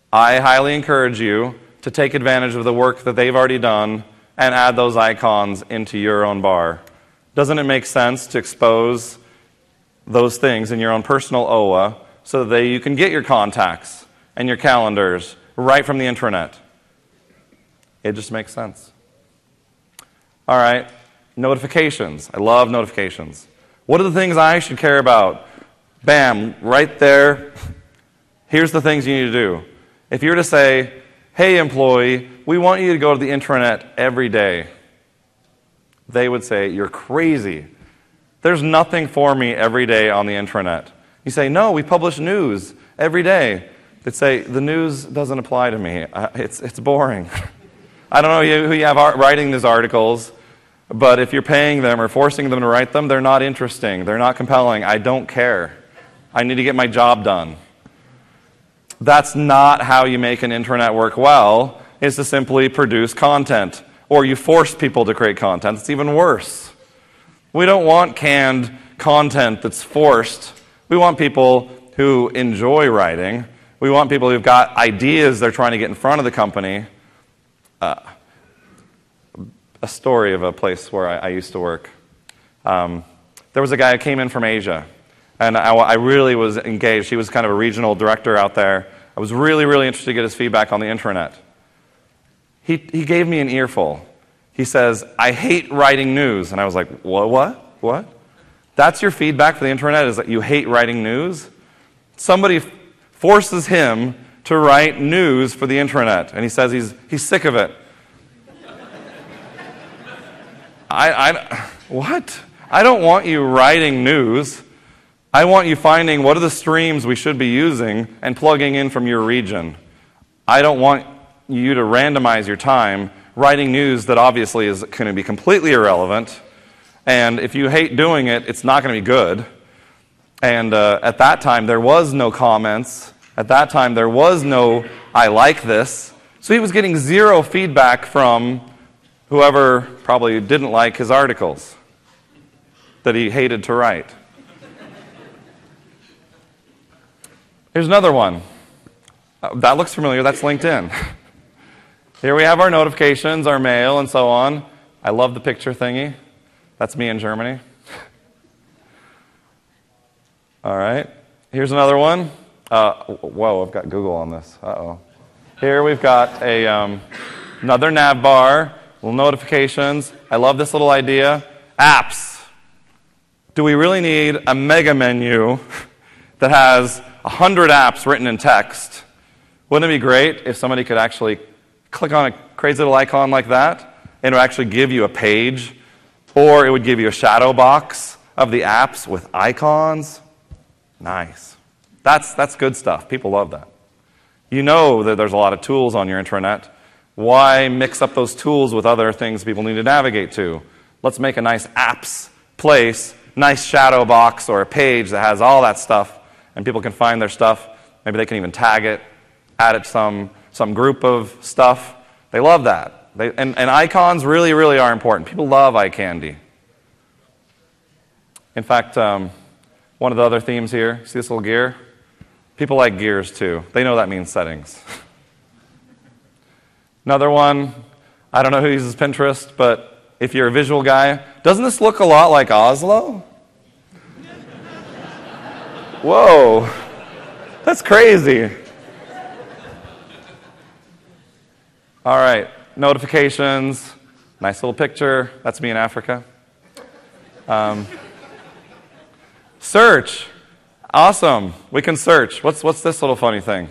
A: I highly encourage you to take advantage of the work that they've already done and add those icons into your own bar. Doesn't it make sense to expose those things in your own personal OWA so that you can get your contacts and your calendars right from the intranet? It just makes sense. All right, notifications. I love notifications. What are the things I should care about? Bam, right there. Here's the things you need to do. If you were to say, hey, employee, we want you to go to the intranet every day, they would say, you're crazy. There's nothing for me every day on the intranet. You say, no, we publish news every day. They'd say, the news doesn't apply to me. It's boring. I don't know who you have writing these articles, but if you're paying them or forcing them to write them, they're not interesting. They're not compelling. I don't care. I need to get my job done. That's not how you make an intranet work well, is to simply produce content. Or you force people to create content. It's even worse. We don't want canned content that's forced. We want people who enjoy writing. We want people who've got ideas they're trying to get in front of the company. A story of a place where I used to work. There was a guy who came in from Asia, and I really was engaged. He was kind of a regional director out there. I was really, really interested to get his feedback on the intranet. He gave me an earful. He says, I hate writing news. And I was like, what? That's your feedback for the intranet, is that you hate writing news? Somebody forces him to write news for the intranet, and he says he's sick of it. What? I don't want you writing news. I want you finding what are the streams we should be using and plugging in from your region. I don't want you to randomize your time writing news that obviously is going to be completely irrelevant. And if you hate doing it, it's not going to be good. And at that time, there was no comments. At that time, there was no, I like this. So he was getting zero feedback from whoever probably didn't like his articles that he hated to write. Here's another one. That looks familiar. That's LinkedIn. Here we have our notifications, our mail, and so on. I love the picture thingy. That's me in Germany. All right. Here's another one. Whoa, I've got Google on this. Uh-oh. Here we've got another nav bar, little notifications. I love this little idea. Apps. Do we really need a mega menu that has 100 apps written in text? Wouldn't it be great if somebody could actually click on a crazy little icon like that, and it would actually give you a page, or it would give you a shadow box of the apps with icons? Nice. That's good stuff. People love that. You know that there's a lot of tools on your intranet. Why mix up those tools with other things people need to navigate to? Let's make a nice apps place, nice shadow box or a page that has all that stuff, and people can find their stuff. Maybe they can even tag it, add it to some group of stuff. They love that. And icons really, really are important. People love eye candy. In fact, one of the other themes here, see this little gear? People like gears too. They know that means settings. Another one, I don't know who uses Pinterest, but if you're a visual guy, doesn't this look a lot like Oslo? Whoa, that's crazy. All right, notifications, nice little picture. That's me in Africa. Search, awesome. We can search. What's this little funny thing?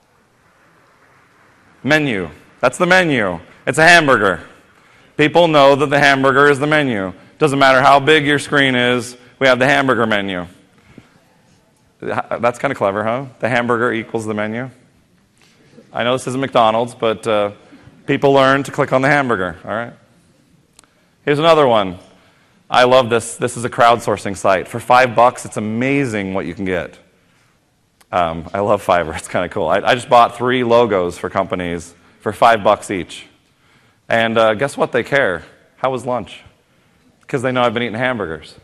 A: Menu. That's the menu. It's a hamburger. People know that the hamburger is the menu. Doesn't matter how big your screen is, we have the hamburger menu. That's kind of clever, huh? The hamburger equals the menu. I know this isn't McDonald's, but people learn to click on the hamburger, all right? Here's another one. I love this. This is a crowdsourcing site. For $5, it's amazing what you can get. I love Fiverr. It's kind of cool. I just bought 3 logos for companies for $5 each. And guess what? They care. How was lunch? Because they know I've been eating hamburgers.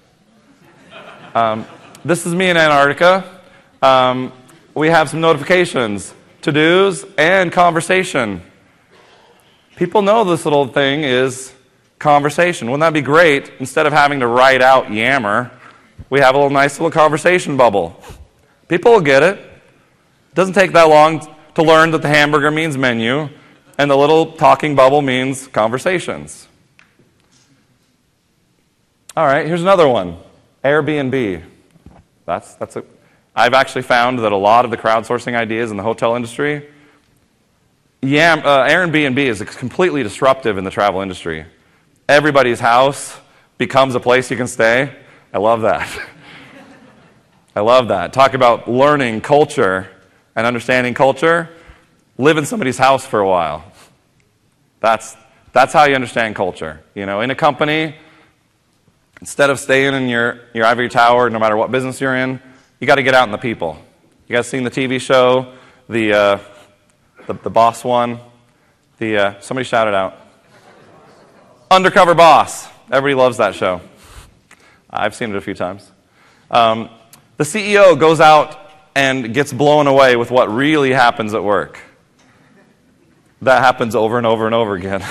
A: This is me in Antarctica. We have some notifications. to-dos, and conversation. People know this little thing is conversation. Wouldn't that be great? Instead of having to write out yammer, we have a nice little conversation bubble. People will get it. It doesn't take that long to learn that the hamburger means menu, and the little talking bubble means conversations. All right, here's another one. Airbnb. I've actually found that a lot of the crowdsourcing ideas in the hotel industry, Airbnb is completely disruptive in the travel industry. Everybody's house becomes a place you can stay. I love that. I love that. Talk about learning culture and understanding culture. Live in somebody's house for a while. That's how you understand culture. In a company, instead of staying in your ivory tower, no matter what business you're in, you got to get out in the people. You guys seen the TV show, the Boss one? Somebody shout it out. Undercover Boss. Everybody loves that show. I've seen it a few times. The CEO goes out and gets blown away with what really happens at work. That happens over and over and over again.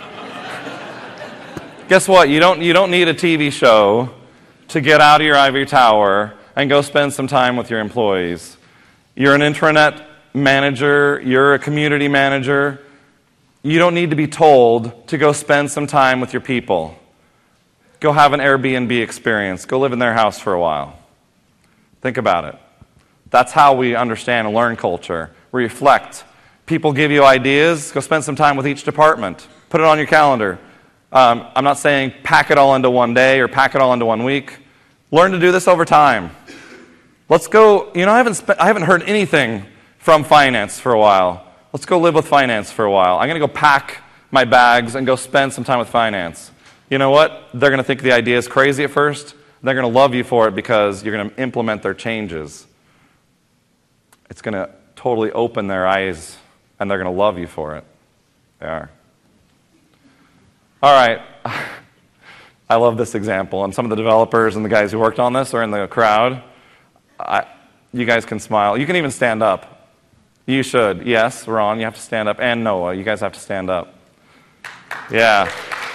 A: Guess what? You don't need a TV show to get out of your ivory tower and go spend some time with your employees. You're an intranet manager. You're a community manager. You don't need to be told to go spend some time with your people. Go have an Airbnb experience. Go live in their house for a while. Think about it. That's how we understand and learn culture. We reflect. People give you ideas. Go spend some time with each department. Put it on your calendar. I'm not saying pack it all into one day or pack it all into 1 week. Learn to do this over time. Let's go. I haven't heard anything from finance for a while. Let's go live with finance for a while. I'm going to go pack my bags and go spend some time with finance. You know what? They're going to think the idea is crazy at first. They're going to love you for it because you're going to implement their changes. It's going to totally open their eyes, and they're going to love you for it. They are. All right. I love this example. And some of the developers and the guys who worked on this are in the crowd. You guys can smile. You can even stand up. You should. Yes, Ron, you have to stand up. And Noah, you guys have to stand up. Yeah.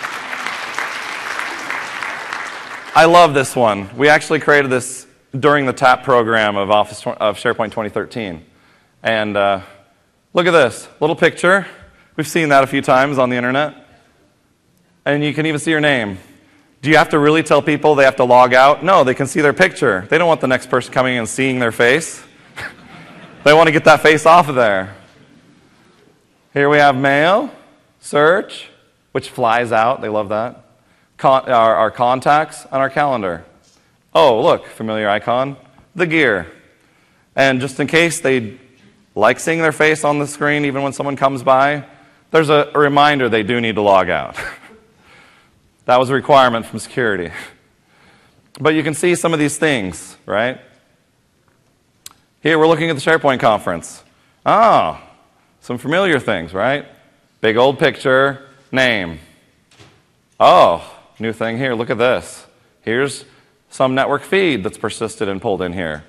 A: I love this one. We actually created this during the TAP program of SharePoint 2013. And look at this. Little picture. We've seen that a few times on the internet. And you can even see your name. Do you have to really tell people they have to log out? No, they can see their picture. They don't want the next person coming in and seeing their face. They want to get that face off of there. Here we have mail, search, which flies out. They love that. Our contacts, and our calendar. Oh, look, familiar icon, the gear. And just in case they like seeing their face on the screen, even when someone comes by, there's a reminder they do need to log out. That was a requirement from security. But you can see some of these things, right? Here, we're looking at the SharePoint conference. Oh, some familiar things, right? Big old picture, name. Oh, new thing here, look at this. Here's some network feed that's persisted and pulled in here.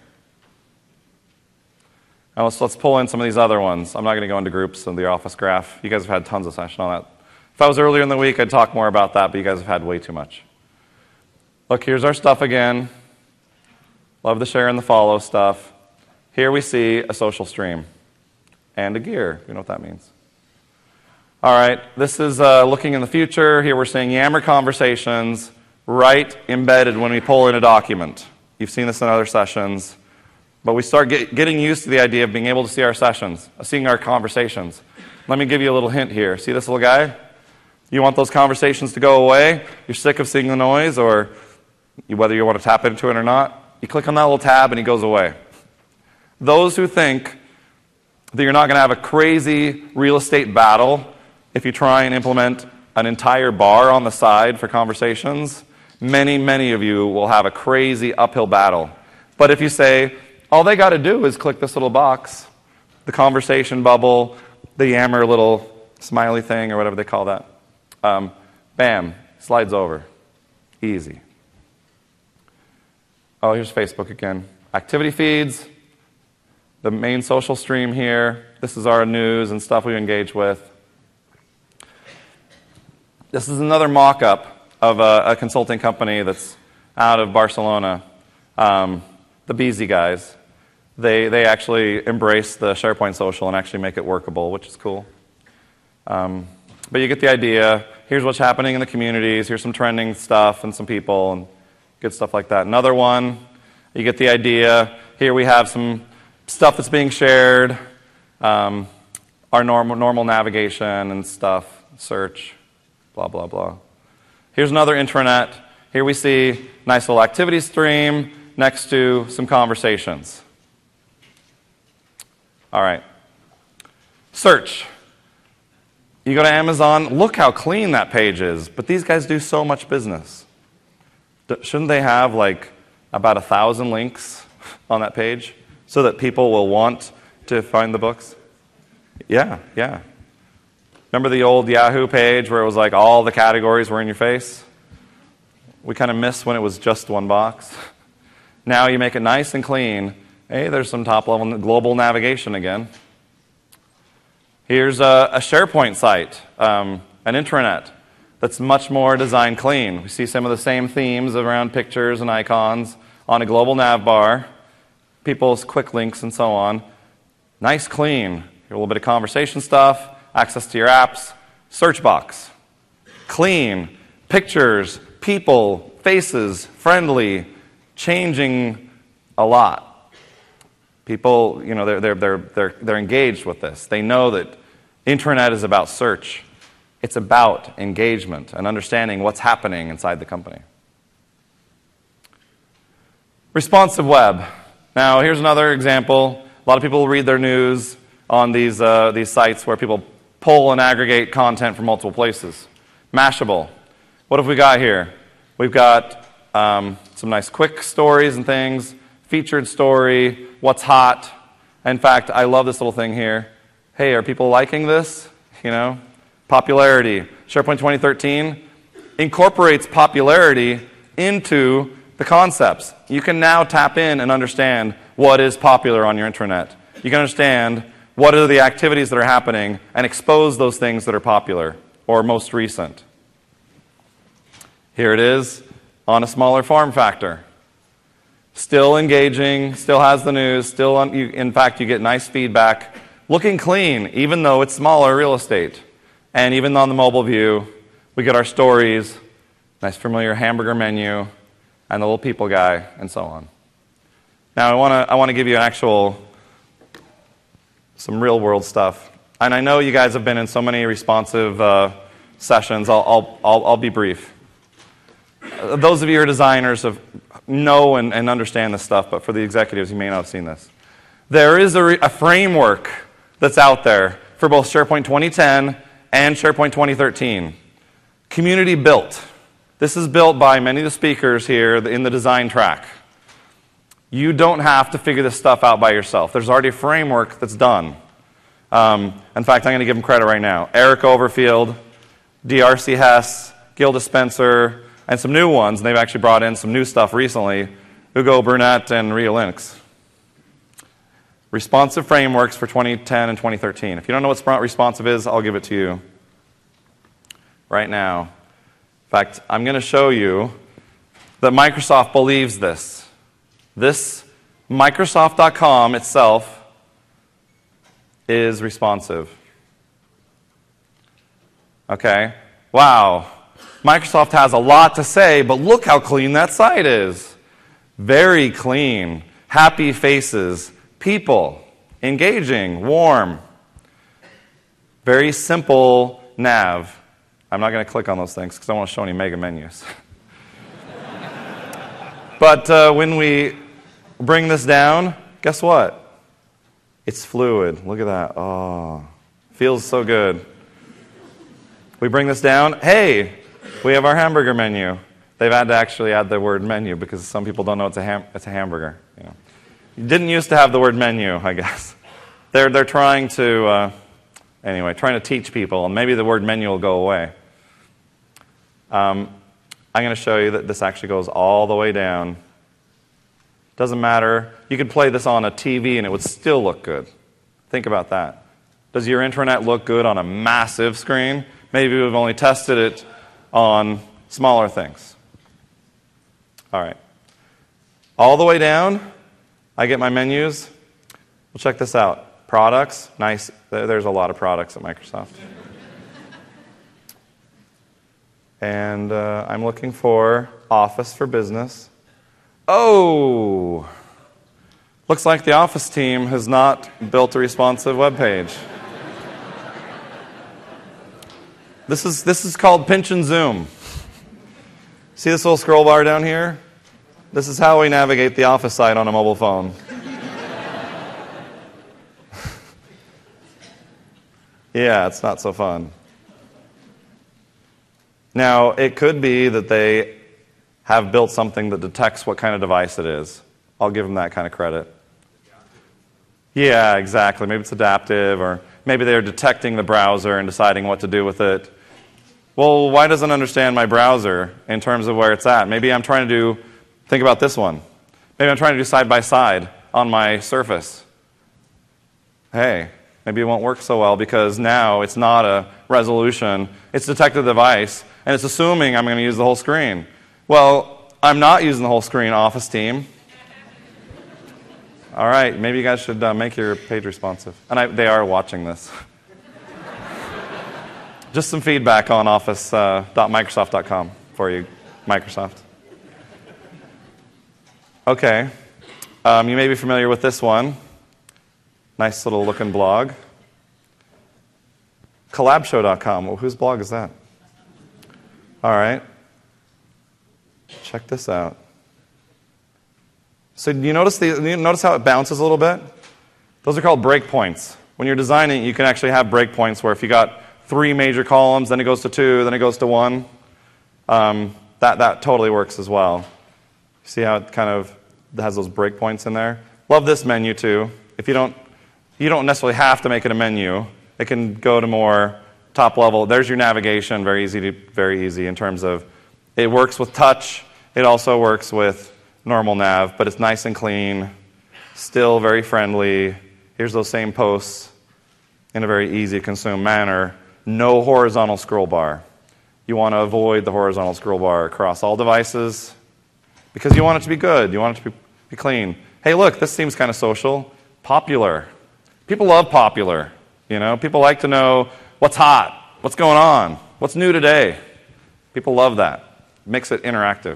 A: Now let's pull in some of these other ones. I'm not going to go into groups of the Office graph. You guys have had tons of session on that. If I was earlier in the week, I'd talk more about that, but you guys have had way too much. Look, here's our stuff again. Love the share and the follow stuff. Here we see a social stream and a gear. You know what that means. All right, this is looking in the future. Here we're seeing Yammer conversations right embedded when we pull in a document. You've seen this in other sessions. But we start getting used to the idea of being able to see our sessions, seeing our conversations. Let me give you a little hint here. See this little guy? You want those conversations to go away? You're sick of seeing the noise, or whether you want to tap into it or not, you click on that little tab and he goes away. Those who think that you're not going to have a crazy real estate battle if you try and implement an entire bar on the side for conversations, many, many of you will have a crazy uphill battle. But if you say, all they got to do is click this little box, the conversation bubble, the Yammer little smiley thing, or whatever they call that, bam, slides over. Easy. Oh, here's Facebook again. Activity feeds. the main social stream here. This is our news and stuff we engage with. This is another mock-up of a consulting company that's out of Barcelona, the Beezy guys. They actually embrace the SharePoint Social and actually make it workable, which is cool. But you get the idea. Here's what's happening in the communities. Here's some trending stuff and some people and good stuff like that. Another one, you get the idea. Here we have some stuff that's being shared, our normal navigation and stuff, search, blah, blah, blah. Here's another intranet. Here we see nice little activity stream next to some conversations. All right. Search. You go to Amazon, look how clean that page is. But these guys do so much business. Shouldn't they have like about 1,000 links on that page so that people will want to find the books? Yeah. Remember the old Yahoo page where it was like all the categories were in your face? We kind of miss when it was just one box. Now you make it nice and clean. Hey, there's some top-level global navigation again. Here's a SharePoint site, an intranet that's much more design clean. We see some of the same themes around pictures and icons on a global nav bar, people's quick links and so on. Nice, clean. Here a little bit of conversation stuff, access to your apps, search box. Clean, pictures, people, faces, friendly, changing a lot. People, they're engaged with this. They know that intranet is about search. It's about engagement and understanding what's happening inside the company. Responsive web. Now, here's another example. A lot of people read their news on these sites where people pull and aggregate content from multiple places. Mashable. What have we got here? We've got some nice quick stories and things, featured story, what's hot. In fact, I love this little thing here. Hey, are people liking this? Popularity. SharePoint 2013 incorporates popularity into the concepts. You can now tap in and understand what is popular on your intranet. You can understand what are the activities that are happening and expose those things that are popular or most recent. Here it is on a smaller form factor. Still engaging, still has the news, in fact, you get nice feedback. Looking clean, even though it's smaller real estate. And even on the mobile view, we get our stories, nice familiar hamburger menu, and the little people guy, and so on. Now, I want to give you some real-world stuff. And I know you guys have been in so many responsive sessions. I'll be brief. Those of you who are designers know and understand this stuff, but for the executives, you may not have seen this. There is a framework that's out there for both SharePoint 2010 and SharePoint 2013. Community built. This is built by many of the speakers here in the design track. You don't have to figure this stuff out by yourself. There's already a framework that's done. In fact, I'm going to give them credit right now. Eric Overfield, D.R.C. Hess, Gilda Spencer, and some new ones. And they've actually brought in some new stuff recently. Hugo Burnett and Ria Linux. Responsive frameworks for 2010 and 2013. If you don't know what responsive is, I'll give it to you right now. In fact, I'm going to show you that Microsoft believes this. This Microsoft.com itself is responsive. Okay? Wow. Microsoft has a lot to say, but look how clean that site is. Very clean. Happy faces. People. Engaging. Warm. Very simple nav. I'm not going to click on those things because I don't want to show any mega menus. But when we bring this down, guess what? It's fluid. Look at that. Oh, feels so good. We bring this down. Hey, we have our hamburger menu. They've had to actually add the word menu because some people don't know it's a hamburger. You didn't used to have the word menu, I guess. They're trying to trying to teach people, and maybe the word menu will go away. I'm going to show you that this actually goes all the way down Doesn't matter. You could play this on a TV and it would still look good. Think about that. Does your intranet look good on a massive screen? Maybe we've only tested it on smaller things. All right. All the way down, I get my menus. Well, check this out. Products, nice. There's a lot of products at Microsoft. And I'm looking for Office for Business. Oh! Looks like the Office team has not built a responsive web page. This is called pinch and zoom. See this little scroll bar down here? This is how we navigate the Office site on a mobile phone. Yeah, it's not so fun. Now, it could be that they have built something that detects what kind of device it is. I'll give them that kind of credit. Yeah, exactly. Maybe it's adaptive, or maybe they're detecting the browser and deciding what to do with it. Well, why doesn't it understand my browser in terms of where it's at? Maybe I'm trying to think about this one. Maybe I'm trying to do side-by-side on my Surface. Hey, maybe it won't work so well because now it's not a resolution. It's detected the device, and it's assuming I'm going to use the whole screen. Well, I'm not using the whole screen, Office team. All right, maybe you guys should make your page responsive. And they are watching this. Just some feedback on office.microsoft.com for you, Microsoft. Okay. You may be familiar with this one. Nice little looking blog. Collabshow.com. Well, whose blog is that? All right. Check this out. So do you notice how it bounces a little bit? Those are called breakpoints. When you're designing, you can actually have breakpoints where if you got 3 major columns, then it goes to 2, then it goes to 1. That totally works as well. See how it kind of has those breakpoints in there? Love this menu too. If you don't necessarily have to make it a menu. It can go to more top level. There's your navigation, very easy in terms of it works with touch. It also works with normal nav, but it's nice and clean, still very friendly. Here's those same posts in a very easy to consume manner. No horizontal scroll bar. You want to avoid the horizontal scroll bar across all devices because you want it to be good. You want it to be clean. Hey, look, this seems kind of social. Popular. People love popular. People like to know what's hot, what's going on, what's new today. People love that. Makes it interactive.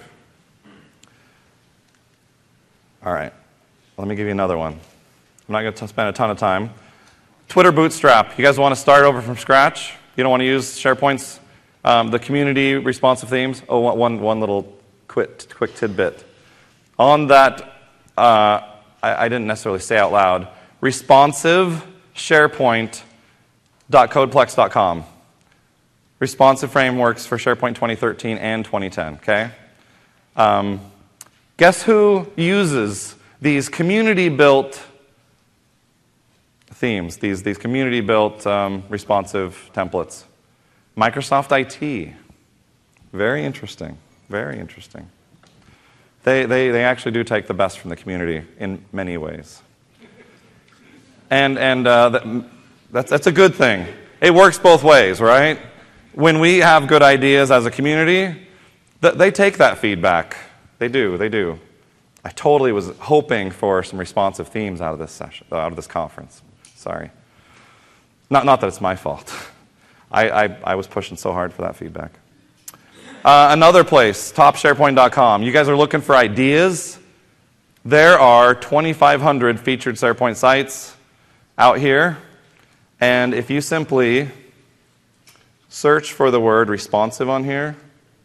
A: All right. Let me give you another one. I'm not going to spend a ton of time. Twitter Bootstrap. You guys want to start over from scratch? You don't want to use SharePoint's the community responsive themes? Oh, one little quick tidbit. On that, I didn't necessarily say out loud, responsive SharePoint.codeplex.com. Responsive frameworks for SharePoint 2013 and 2010, okay? Guess who uses these community-built themes, these community-built responsive templates? Microsoft IT. Very interesting. Very interesting. They actually do take the best from the community in many ways. And that's a good thing. It works both ways, right? When we have good ideas as a community, they take that feedback. They do. I totally was hoping for some responsive themes out of this session, out of this conference. Sorry. Not that it's my fault. I was pushing so hard for that feedback. Another place, topsharepoint.com. You guys are looking for ideas? There are 2,500 featured SharePoint sites out here. And if you simply search for the word responsive on here,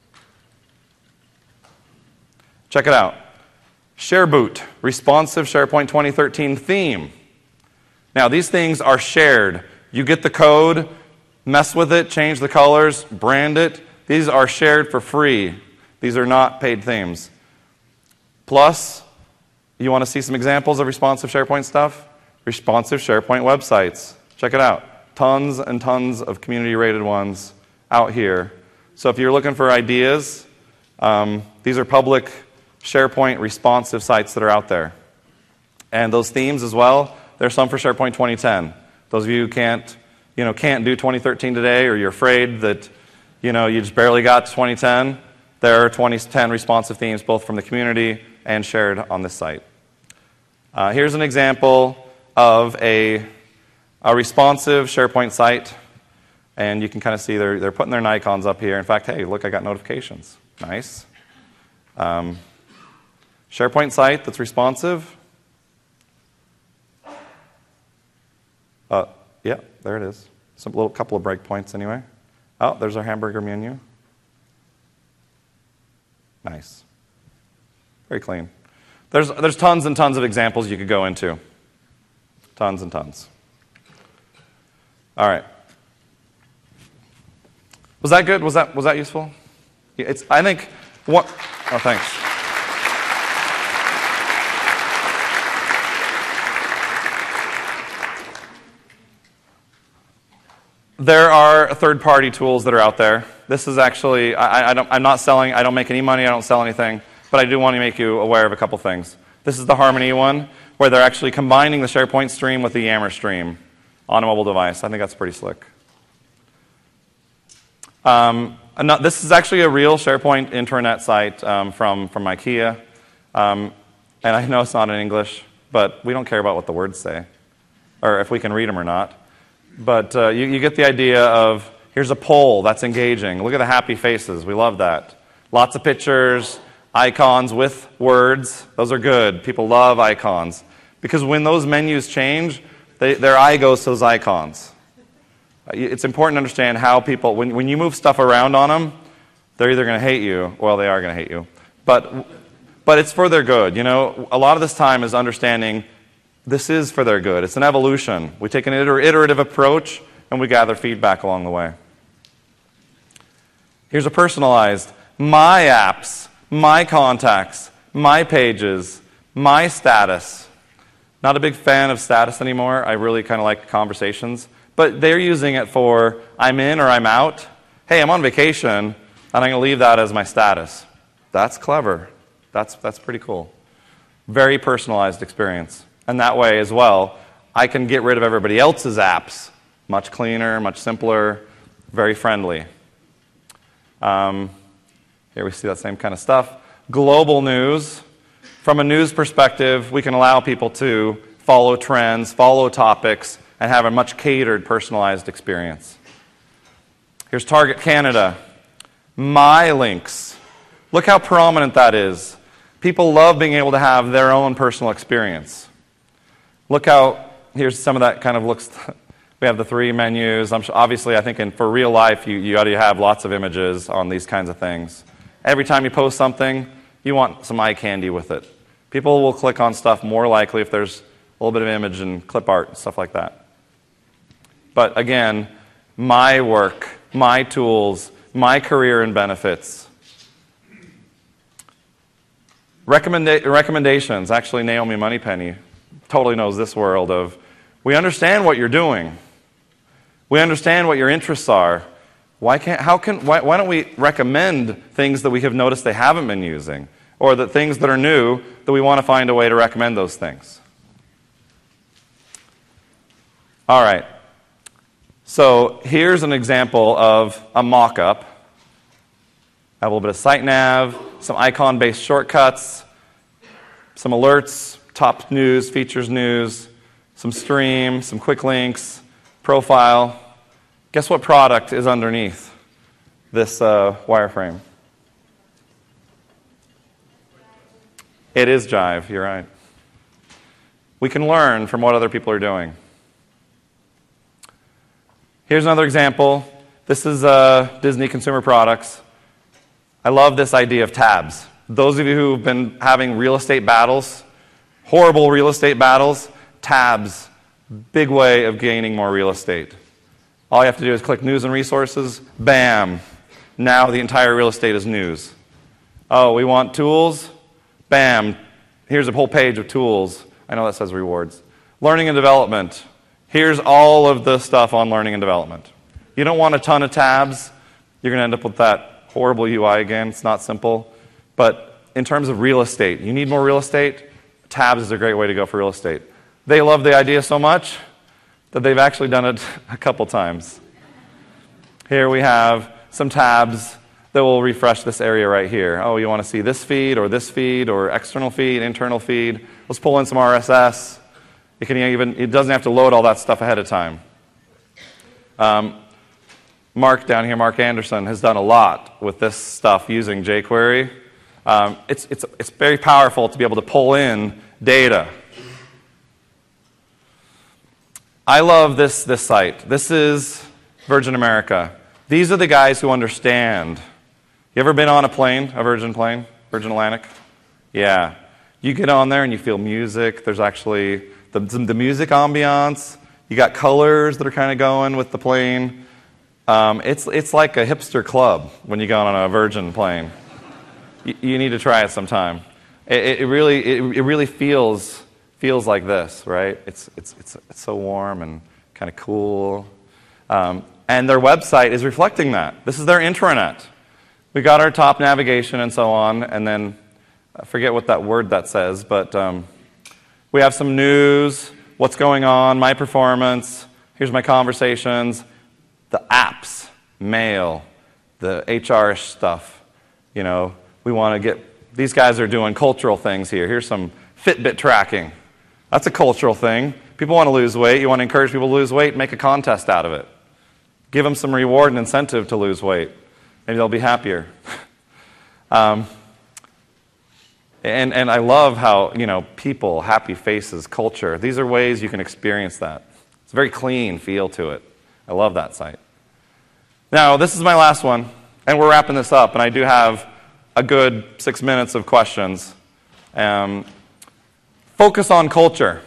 A: check it out. ShareBoot, responsive SharePoint 2013 theme. Now, these things are shared. You get the code, mess with it, change the colors, brand it. These are shared for free. These are not paid themes. Plus, you want to see some examples of responsive SharePoint stuff? Responsive SharePoint websites. Check it out. Tons and tons of community-rated ones out here. So if you're looking for ideas, these are public SharePoint responsive sites that are out there. And those themes as well, there's some for SharePoint 2010. Those of you who can't do 2013 today, or you're afraid that you just barely got to 2010, there are 2010 responsive themes both from the community and shared on this site. Here's an example of a responsive SharePoint site, and you can kind of see they're putting their icons up here. In fact, hey, look, I got notifications. Nice. SharePoint site that's responsive. Yeah, there it is. Some little couple of breakpoints anyway. Oh, there's our hamburger menu. Nice. Very clean. There's tons and tons of examples you could go into. Tons and tons. All right. Was that good? Was that useful? I think what. Oh, thanks. There are third-party tools that are out there. This is actually, I'm not selling, I don't make any money, I don't sell anything, but I do want to make you aware of a couple things. This is the Harmony one, where they're actually combining the SharePoint stream with the Yammer stream on a mobile device. I think that's pretty slick. This is actually a real SharePoint intranet site from IKEA. And I know it's not in English, but we don't care about what the words say, or if we can read them or not. But you get the idea of, here's a poll that's engaging. Look at the happy faces. We love that. Lots of pictures, icons with words. Those are good. People love icons. Because when those menus change, their eye goes to those icons. It's important to understand how people, when you move stuff around on them, they're either going to hate you, well, they are going to hate you. But it's for their good. A lot of this time is understanding this is for their good. It's an evolution. We take an iterative approach, and we gather feedback along the way. Here's a personalized, my apps, my contacts, my pages, my status. Not a big fan of status anymore. I really kind of like conversations. But they're using it for I'm in or I'm out. Hey, I'm on vacation, and I'm going to leave that as my status. That's clever. That's pretty cool. Very personalized experience. And that way as well, I can get rid of everybody else's apps. Much cleaner, much simpler, very friendly. Here we see that same kind of stuff. Global news. From a news perspective, we can allow people to follow trends, follow topics, and have a much catered, personalized experience. Here's Target Canada. My links. Look how prominent that is. People love being able to have their own personal experience. Look how, here's some of that kind of looks, we have the three menus. Obviously, I think for real life, you ought to have lots of images on these kinds of things. Every time you post something, you want some eye candy with it. People will click on stuff more likely if there's a little bit of image and clip art and stuff like that. But again, my work, my tools, my career and benefits. Recommendations. Actually, Naomi Moneypenny totally knows this world of, we understand what you're doing. We understand what your interests are. Why don't we recommend things that we have noticed they haven't been using, or that things that are new that we want to find a way to recommend those things? All right. So here's an example of a mock-up. I have a little bit of site nav, some icon-based shortcuts, some alerts, top news, features news, some stream, some quick links, profile. Guess what product is underneath this wireframe? It is Jive, you're right. We can learn from what other people are doing. Here's another example. This is Disney Consumer Products. I love this idea of tabs. Those of you who've been having real estate battles, horrible real estate battles, tabs, big way of gaining more real estate. All you have to do is click News and Resources, bam. Now the entire real estate is news. Oh, we want tools? Bam. Here's a whole page of tools. I know that says rewards. Learning and development. Here's all of the stuff on learning and development. You don't want a ton of tabs. You're going to end up with that horrible UI again. It's not simple. But in terms of real estate, you need more real estate? Tabs is a great way to go for real estate. They love the idea so much that they've actually done it a couple times. Here we have some tabs that will refresh this area right here. Oh, you want to see this feed or external feed, internal feed. Let's pull in some RSS. It doesn't have to load all that stuff ahead of time. Mark down here, Mark Anderson, has done a lot with this stuff using jQuery. It's very powerful to be able to pull in data. I love this site. This is Virgin America. These are the guys who understand. You ever been on a plane, a Virgin plane, Virgin Atlantic? Yeah. You get on there and you feel music. There's actually the music ambiance. You got colors that are kind of going with the plane. It's like a hipster club when you go on a Virgin plane. You need to try it sometime. It really feels like this, right? It's so warm and kind of cool. And their website is reflecting that. This is their intranet. We got our top navigation and so on, and then I forget what that word that says, but we have some news, what's going on, my performance, here's my conversations, the apps, mail, the HR stuff. You know, we want to get, these guys are doing cultural things here. Here's some Fitbit tracking. That's a cultural thing. People want to lose weight. You want to encourage people to lose weight, make a contest out of it. Give them some reward and incentive to lose weight. Maybe they'll be happier. And I love how, people, happy faces, culture, these are ways you can experience that. It's a very clean feel to it. I love that site. Now, this is my last one, and we're wrapping this up, and I do have a good 6 minutes of questions. Focus on culture.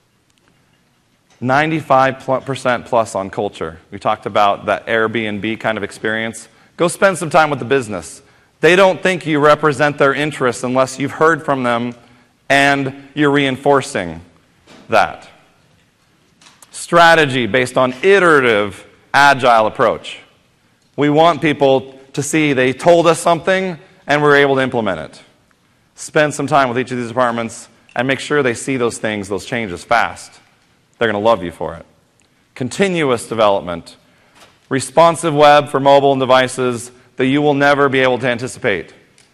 A: 95% plus on culture. We talked about that Airbnb kind of experience. Go spend some time with the business. They don't think you represent their interests unless you've heard from them and you're reinforcing that. Strategy based on iterative, agile approach. We want people to see they told us something and we're able to implement it. Spend some time with each of these departments and make sure they see those things, those changes fast. They're going to love you for it. Continuous development. Responsive web for mobile and devices that you will never be able to anticipate.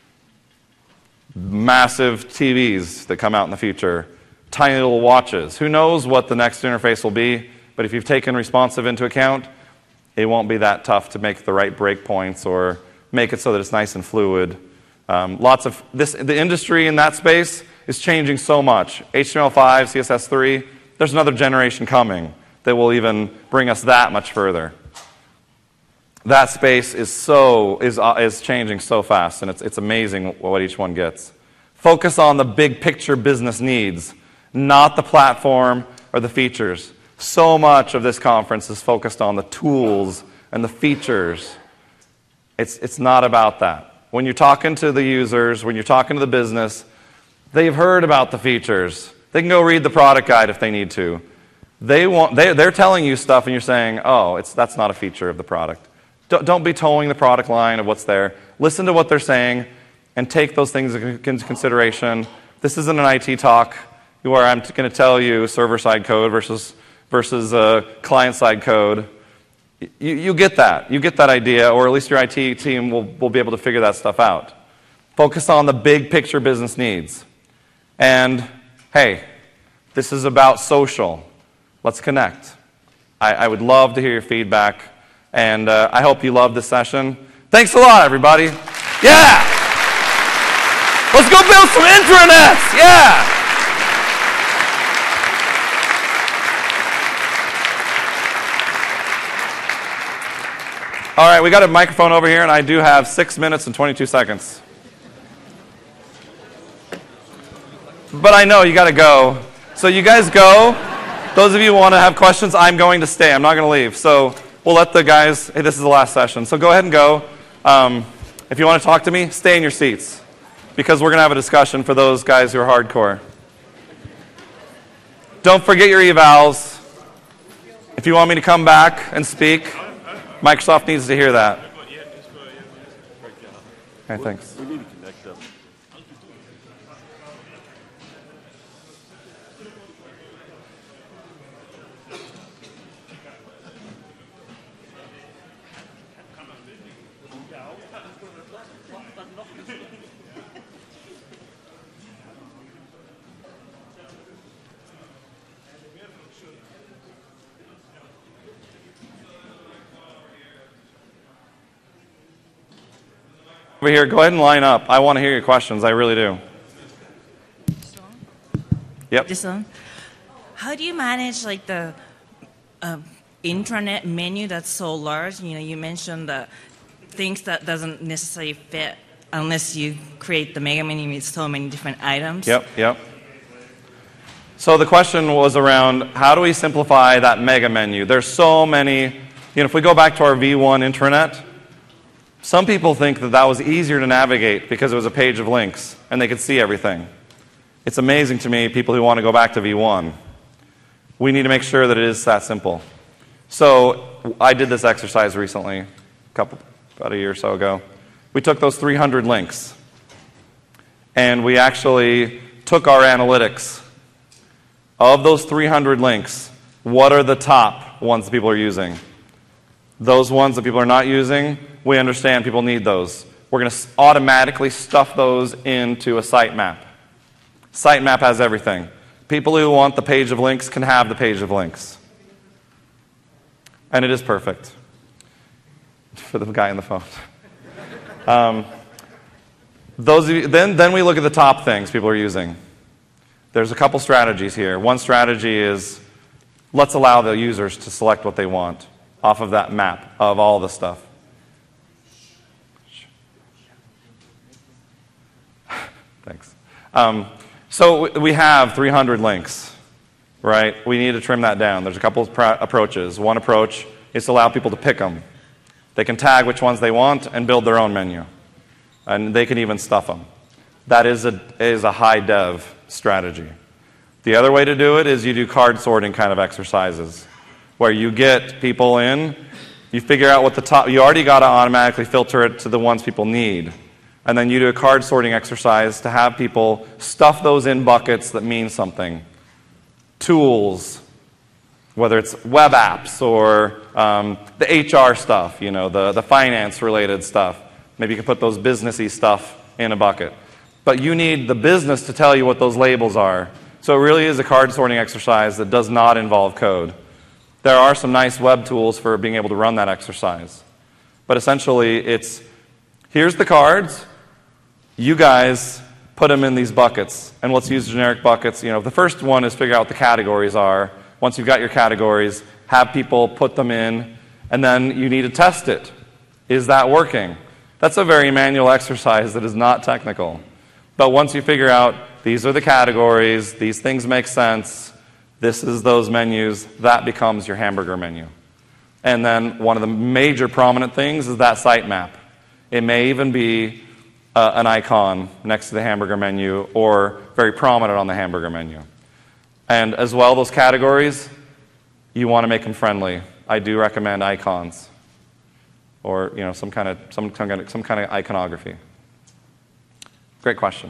A: Massive TVs that come out in the future. Tiny little watches. Who knows what the next interface will be, but if you've taken responsive into account, it won't be that tough to make the right breakpoints or make it so that it's nice and fluid. The industry in that space is changing so much. HTML5, CSS3, there's another generation coming that will even bring us that much further. That space is changing so fast, and it's amazing what each one gets. Focus on the big picture business needs, not the platform or the features. So much of this conference is focused on the tools and the features. It's not about that. When you're talking to the users, when you're talking to the business, they've heard about the features. They can go read the product guide if they need to. They're telling you stuff and you're saying, oh, that's not a feature of the product. Don't be towing the product line of what's there. Listen to what they're saying and take those things into consideration. This isn't an IT talk where I'm going to tell you server-side code versus client-side code. You get that. You get that idea, or at least your IT team will be able to figure that stuff out. Focus on the big picture business needs. And, hey, this is about social. Let's connect. I would love to hear your feedback, and I hope you love this session. Thanks a lot, everybody. Yeah! Let's go build some intranets! Yeah! All right, we got a microphone over here, and I do have 6 minutes and 22 seconds. But I know you got to go. So you guys go. Those of you who want to have questions, I'm going to stay. I'm not going to leave. So we'll let the guys, hey, this is the last session. So go ahead and go. If you want to talk to me, stay in your seats, because we're going to have a discussion for those guys who are hardcore. Don't forget your evals. If you want me to come back and speak, Microsoft needs to hear that. Okay, thanks.
B: We need to connect them.
A: Over here, go ahead and line up. I want to hear your questions. I really do. Yep.
B: This one. How do you manage like the intranet menu that's so large? You mentioned the things that doesn't necessarily fit unless you create the mega menu with so many different items.
A: Yep. So the question was around how do we simplify that mega menu? There's so many. If we go back to our V1 intranet, some people think that was easier to navigate because it was a page of links and they could see everything. It's amazing to me, people who want to go back to V1. We need to make sure that it is that simple. So I did this exercise recently, about a year or so ago. We took those 300 links and we actually took our analytics. Of those 300 links, what are the top ones that people are using? Those ones that people are not using, we understand people need those. We're going to automatically stuff those into a sitemap. Sitemap has everything. People who want the page of links can have the page of links. And it is perfect. For the guy on the phone. Then we look at the top things people are using. There's a couple strategies here. One strategy is let's allow the users to select what they want off of that map of all the stuff. Thanks. So we have 300 links, right? We need to trim that down. There's a couple of approaches. One approach is to allow people to pick them. They can tag which ones they want and build their own menu. And they can even stuff them. That is a high dev strategy. The other way to do it is you do card sorting kind of exercises, where you get people in, you figure out what the top, you already got to automatically filter it to the ones people need. And then you do a card sorting exercise to have people stuff those in buckets that mean something. Tools, whether it's web apps or the HR stuff, the finance-related stuff. Maybe you can put those businessy stuff in a bucket. But you need the business to tell you what those labels are. So it really is a card sorting exercise that does not involve code. There are some nice web tools for being able to run that exercise. But essentially, it's, here's the cards. You guys put them in these buckets. And let's use generic buckets. The first one is figure out what the categories are. Once you've got your categories, have people put them in. And then you need to test it. Is that working? That's a very manual exercise that is not technical. But once you figure out these are the categories, these things make sense, this is those menus, that becomes your hamburger menu. And then one of the major prominent things is that sitemap. It may even be an icon next to the hamburger menu or very prominent on the hamburger menu. And as well, those categories, you want to make them friendly. I do recommend icons or some kind of iconography. Great question.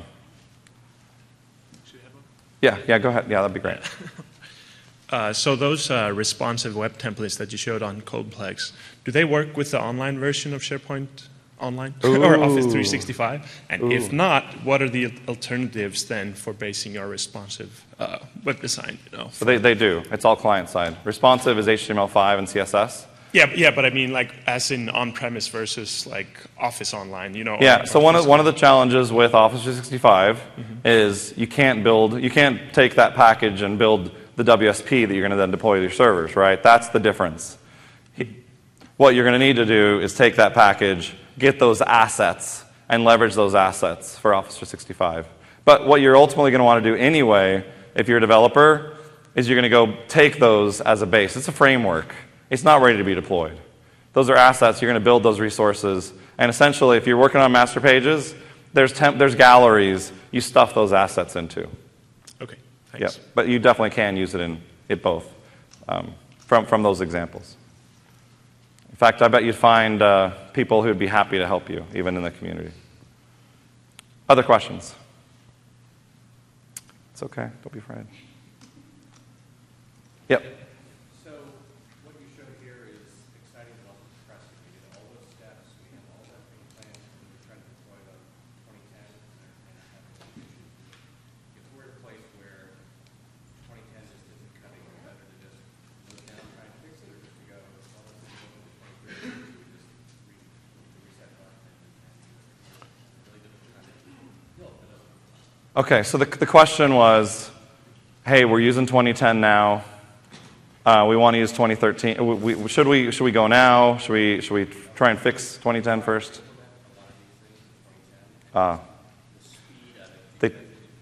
A: Yeah, go ahead. Yeah, that'd be great.
C: So those responsive web templates that you showed on Codeplex, do they work with the online version of SharePoint Online or Office 365? And if not, what are the alternatives then for basing your responsive web design?
A: So they do. It's all client side. Responsive is HTML5 and CSS.
C: Yeah, but I mean, like, as in on-premise versus like Office Online,
A: Yeah. So one of the challenges with Office 365 is you can't take that package and build the WSP that you're going to then deploy to your servers, right? That's the difference. What you're going to need to do is take that package, get those assets, and leverage those assets for Office 365. But what you're ultimately going to want to do anyway, if you're a developer, is you're going to go take those as a base. It's a framework. It's not ready to be deployed. Those are assets. You're going to build those resources. And essentially, if you're working on master pages, there's galleries you stuff those assets into.
C: Okay, thanks.
A: Yep. But you definitely can use it in both from those examples. In fact, I bet you'd find people who would be happy to help you, even in the community. Other questions? It's okay. Don't be afraid. Yep. Okay, so the question was, hey, we're using 2010 now. We want to use 2013. Should we go now? Should we try and fix 2010 first? They,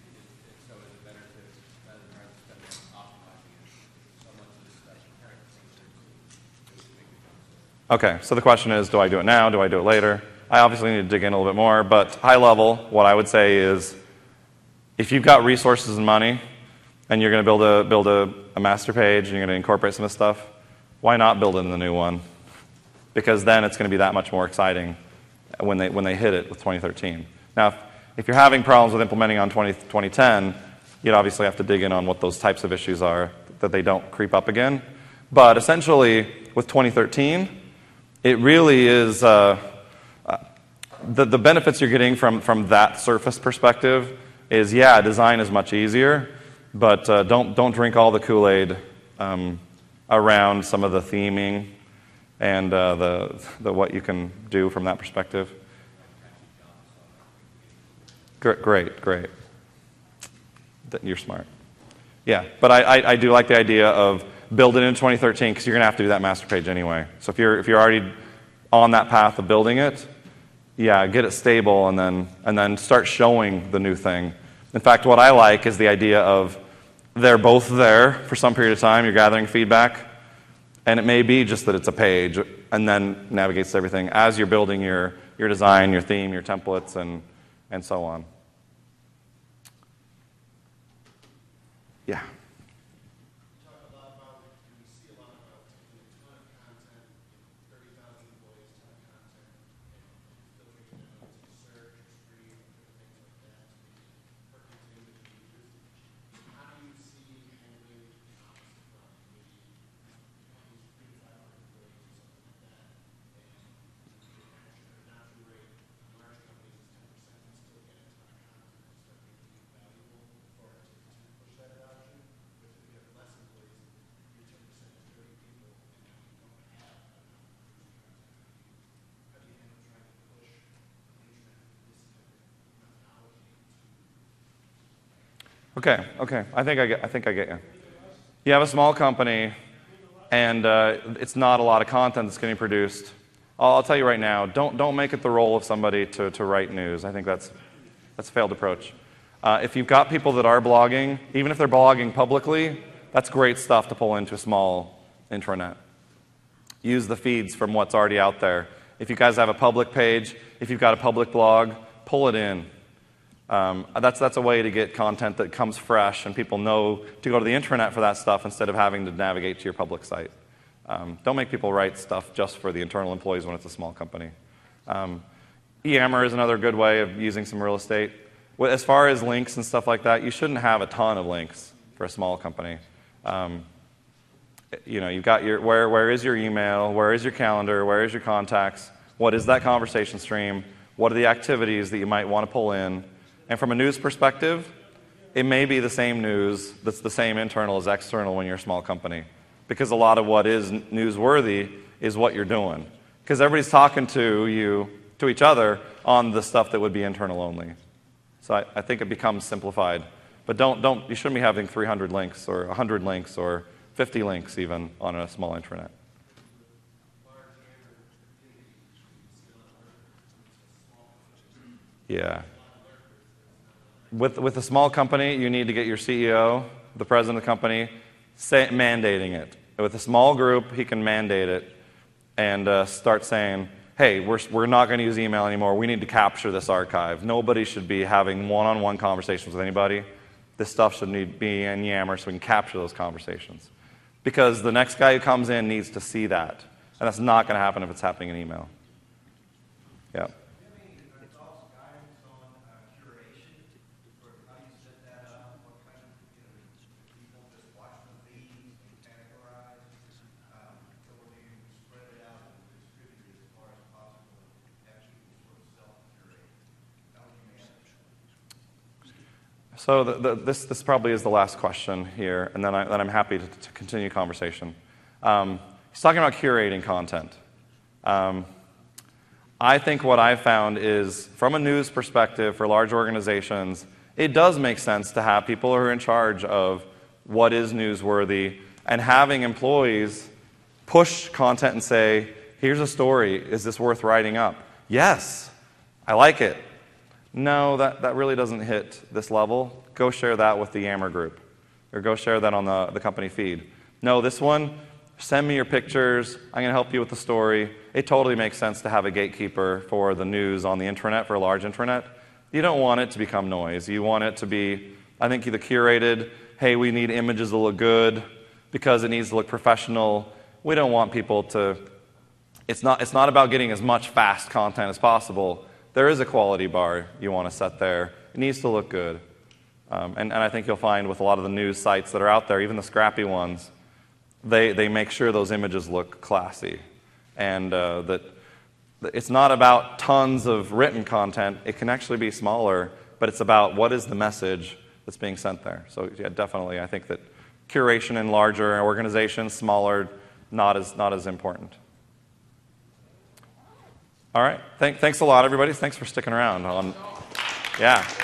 A: okay, so the question is, do I do it now? Do I do it later? I obviously need to dig in a little bit more, but high level, what I would say is, if you've got resources and money, and you're going to build a master page, and you're going to incorporate some of this stuff, why not build it in the new one? Because then it's going to be that much more exciting when they hit it with 2013. Now, if you're having problems with implementing on 2010, you'd obviously have to dig in on what those types of issues are, that they don't creep up again. But essentially, with 2013, it really is the benefits you're getting from that surface perspective is, yeah, design is much easier, but don't drink all the Kool-Aid around some of the theming and the what you can do from that perspective. Great. You're smart. Yeah, but I do like the idea of build it in 2013 because you're going to have to do that master page anyway. So if you're already on that path of building it, yeah, get it stable and then start showing the new thing. In fact, what I like is the idea of they're both there for some period of time. You're gathering feedback, and it may be just that it's a page, and then navigates everything as you're building your design, your theme, your templates, and so on. Yeah. Okay. I think I get you. You have a small company, and it's not a lot of content that's getting produced. I'll tell you right now, don't make it the role of somebody to write news. I think that's a failed approach. If you've got people that are blogging, even if they're blogging publicly, that's great stuff to pull into a small intranet. Use the feeds from what's already out there. If you guys have a public page, if you've got a public blog, pull it in. That's a way to get content that comes fresh and people know to go to the intranet for that stuff instead of having to navigate to your public site. Don't make people write stuff just for the internal employees when it's a small company. eHammer is another good way of using some real estate. As far as links and stuff like that, you shouldn't have a ton of links for a small company. You've got where is your email, where is your calendar, where is your contacts, what is that conversation stream, what are the activities that you might want to pull in. And from a news perspective, it may be the same news that's the same internal as external when you're a small company. Because a lot of what is newsworthy is what you're doing. Because everybody's talking to each other on the stuff that would be internal only. So I think it becomes simplified. But you shouldn't be having 300 links or 100 links or 50 links even on a small intranet. Yeah. With a small company, you need to get your CEO, the president of the company, mandating it. With a small group, he can mandate it and start saying, hey, we're not going to use email anymore. We need to capture this archive. Nobody should be having one-on-one conversations with anybody. This stuff should be in Yammer so we can capture those conversations. Because the next guy who comes in needs to see that. And that's not going to happen if it's happening in email. Yeah. So this probably is the last question here, and then I'm happy to continue conversation. He's talking about curating content. I think what I've found is, from a news perspective for large organizations, it does make sense to have people who are in charge of what is newsworthy and having employees push content and say, here's a story, is this worth writing up? Yes, I like it. No, that really doesn't hit this level. Go share that with the Yammer group, or go share that on the company feed. No, this one, send me your pictures, I'm going to help you with the story. It totally makes sense to have a gatekeeper for the news on the intranet, for a large intranet. You don't want it to become noise. You want it to be, I think, the curated, hey, we need images that look good because it needs to look professional. We don't want people to, it's not about getting as much fast content as possible. There is a quality bar you want to set there. It needs to look good. And I think you'll find with a lot of the news sites that are out there, even the scrappy ones, they make sure those images look classy. And that it's not about tons of written content. It can actually be smaller, but it's about what is the message that's being sent there. So yeah, definitely, I think that curation in larger organizations, smaller, not as important. All right. Thanks a lot, everybody. Thanks for sticking around. Yeah.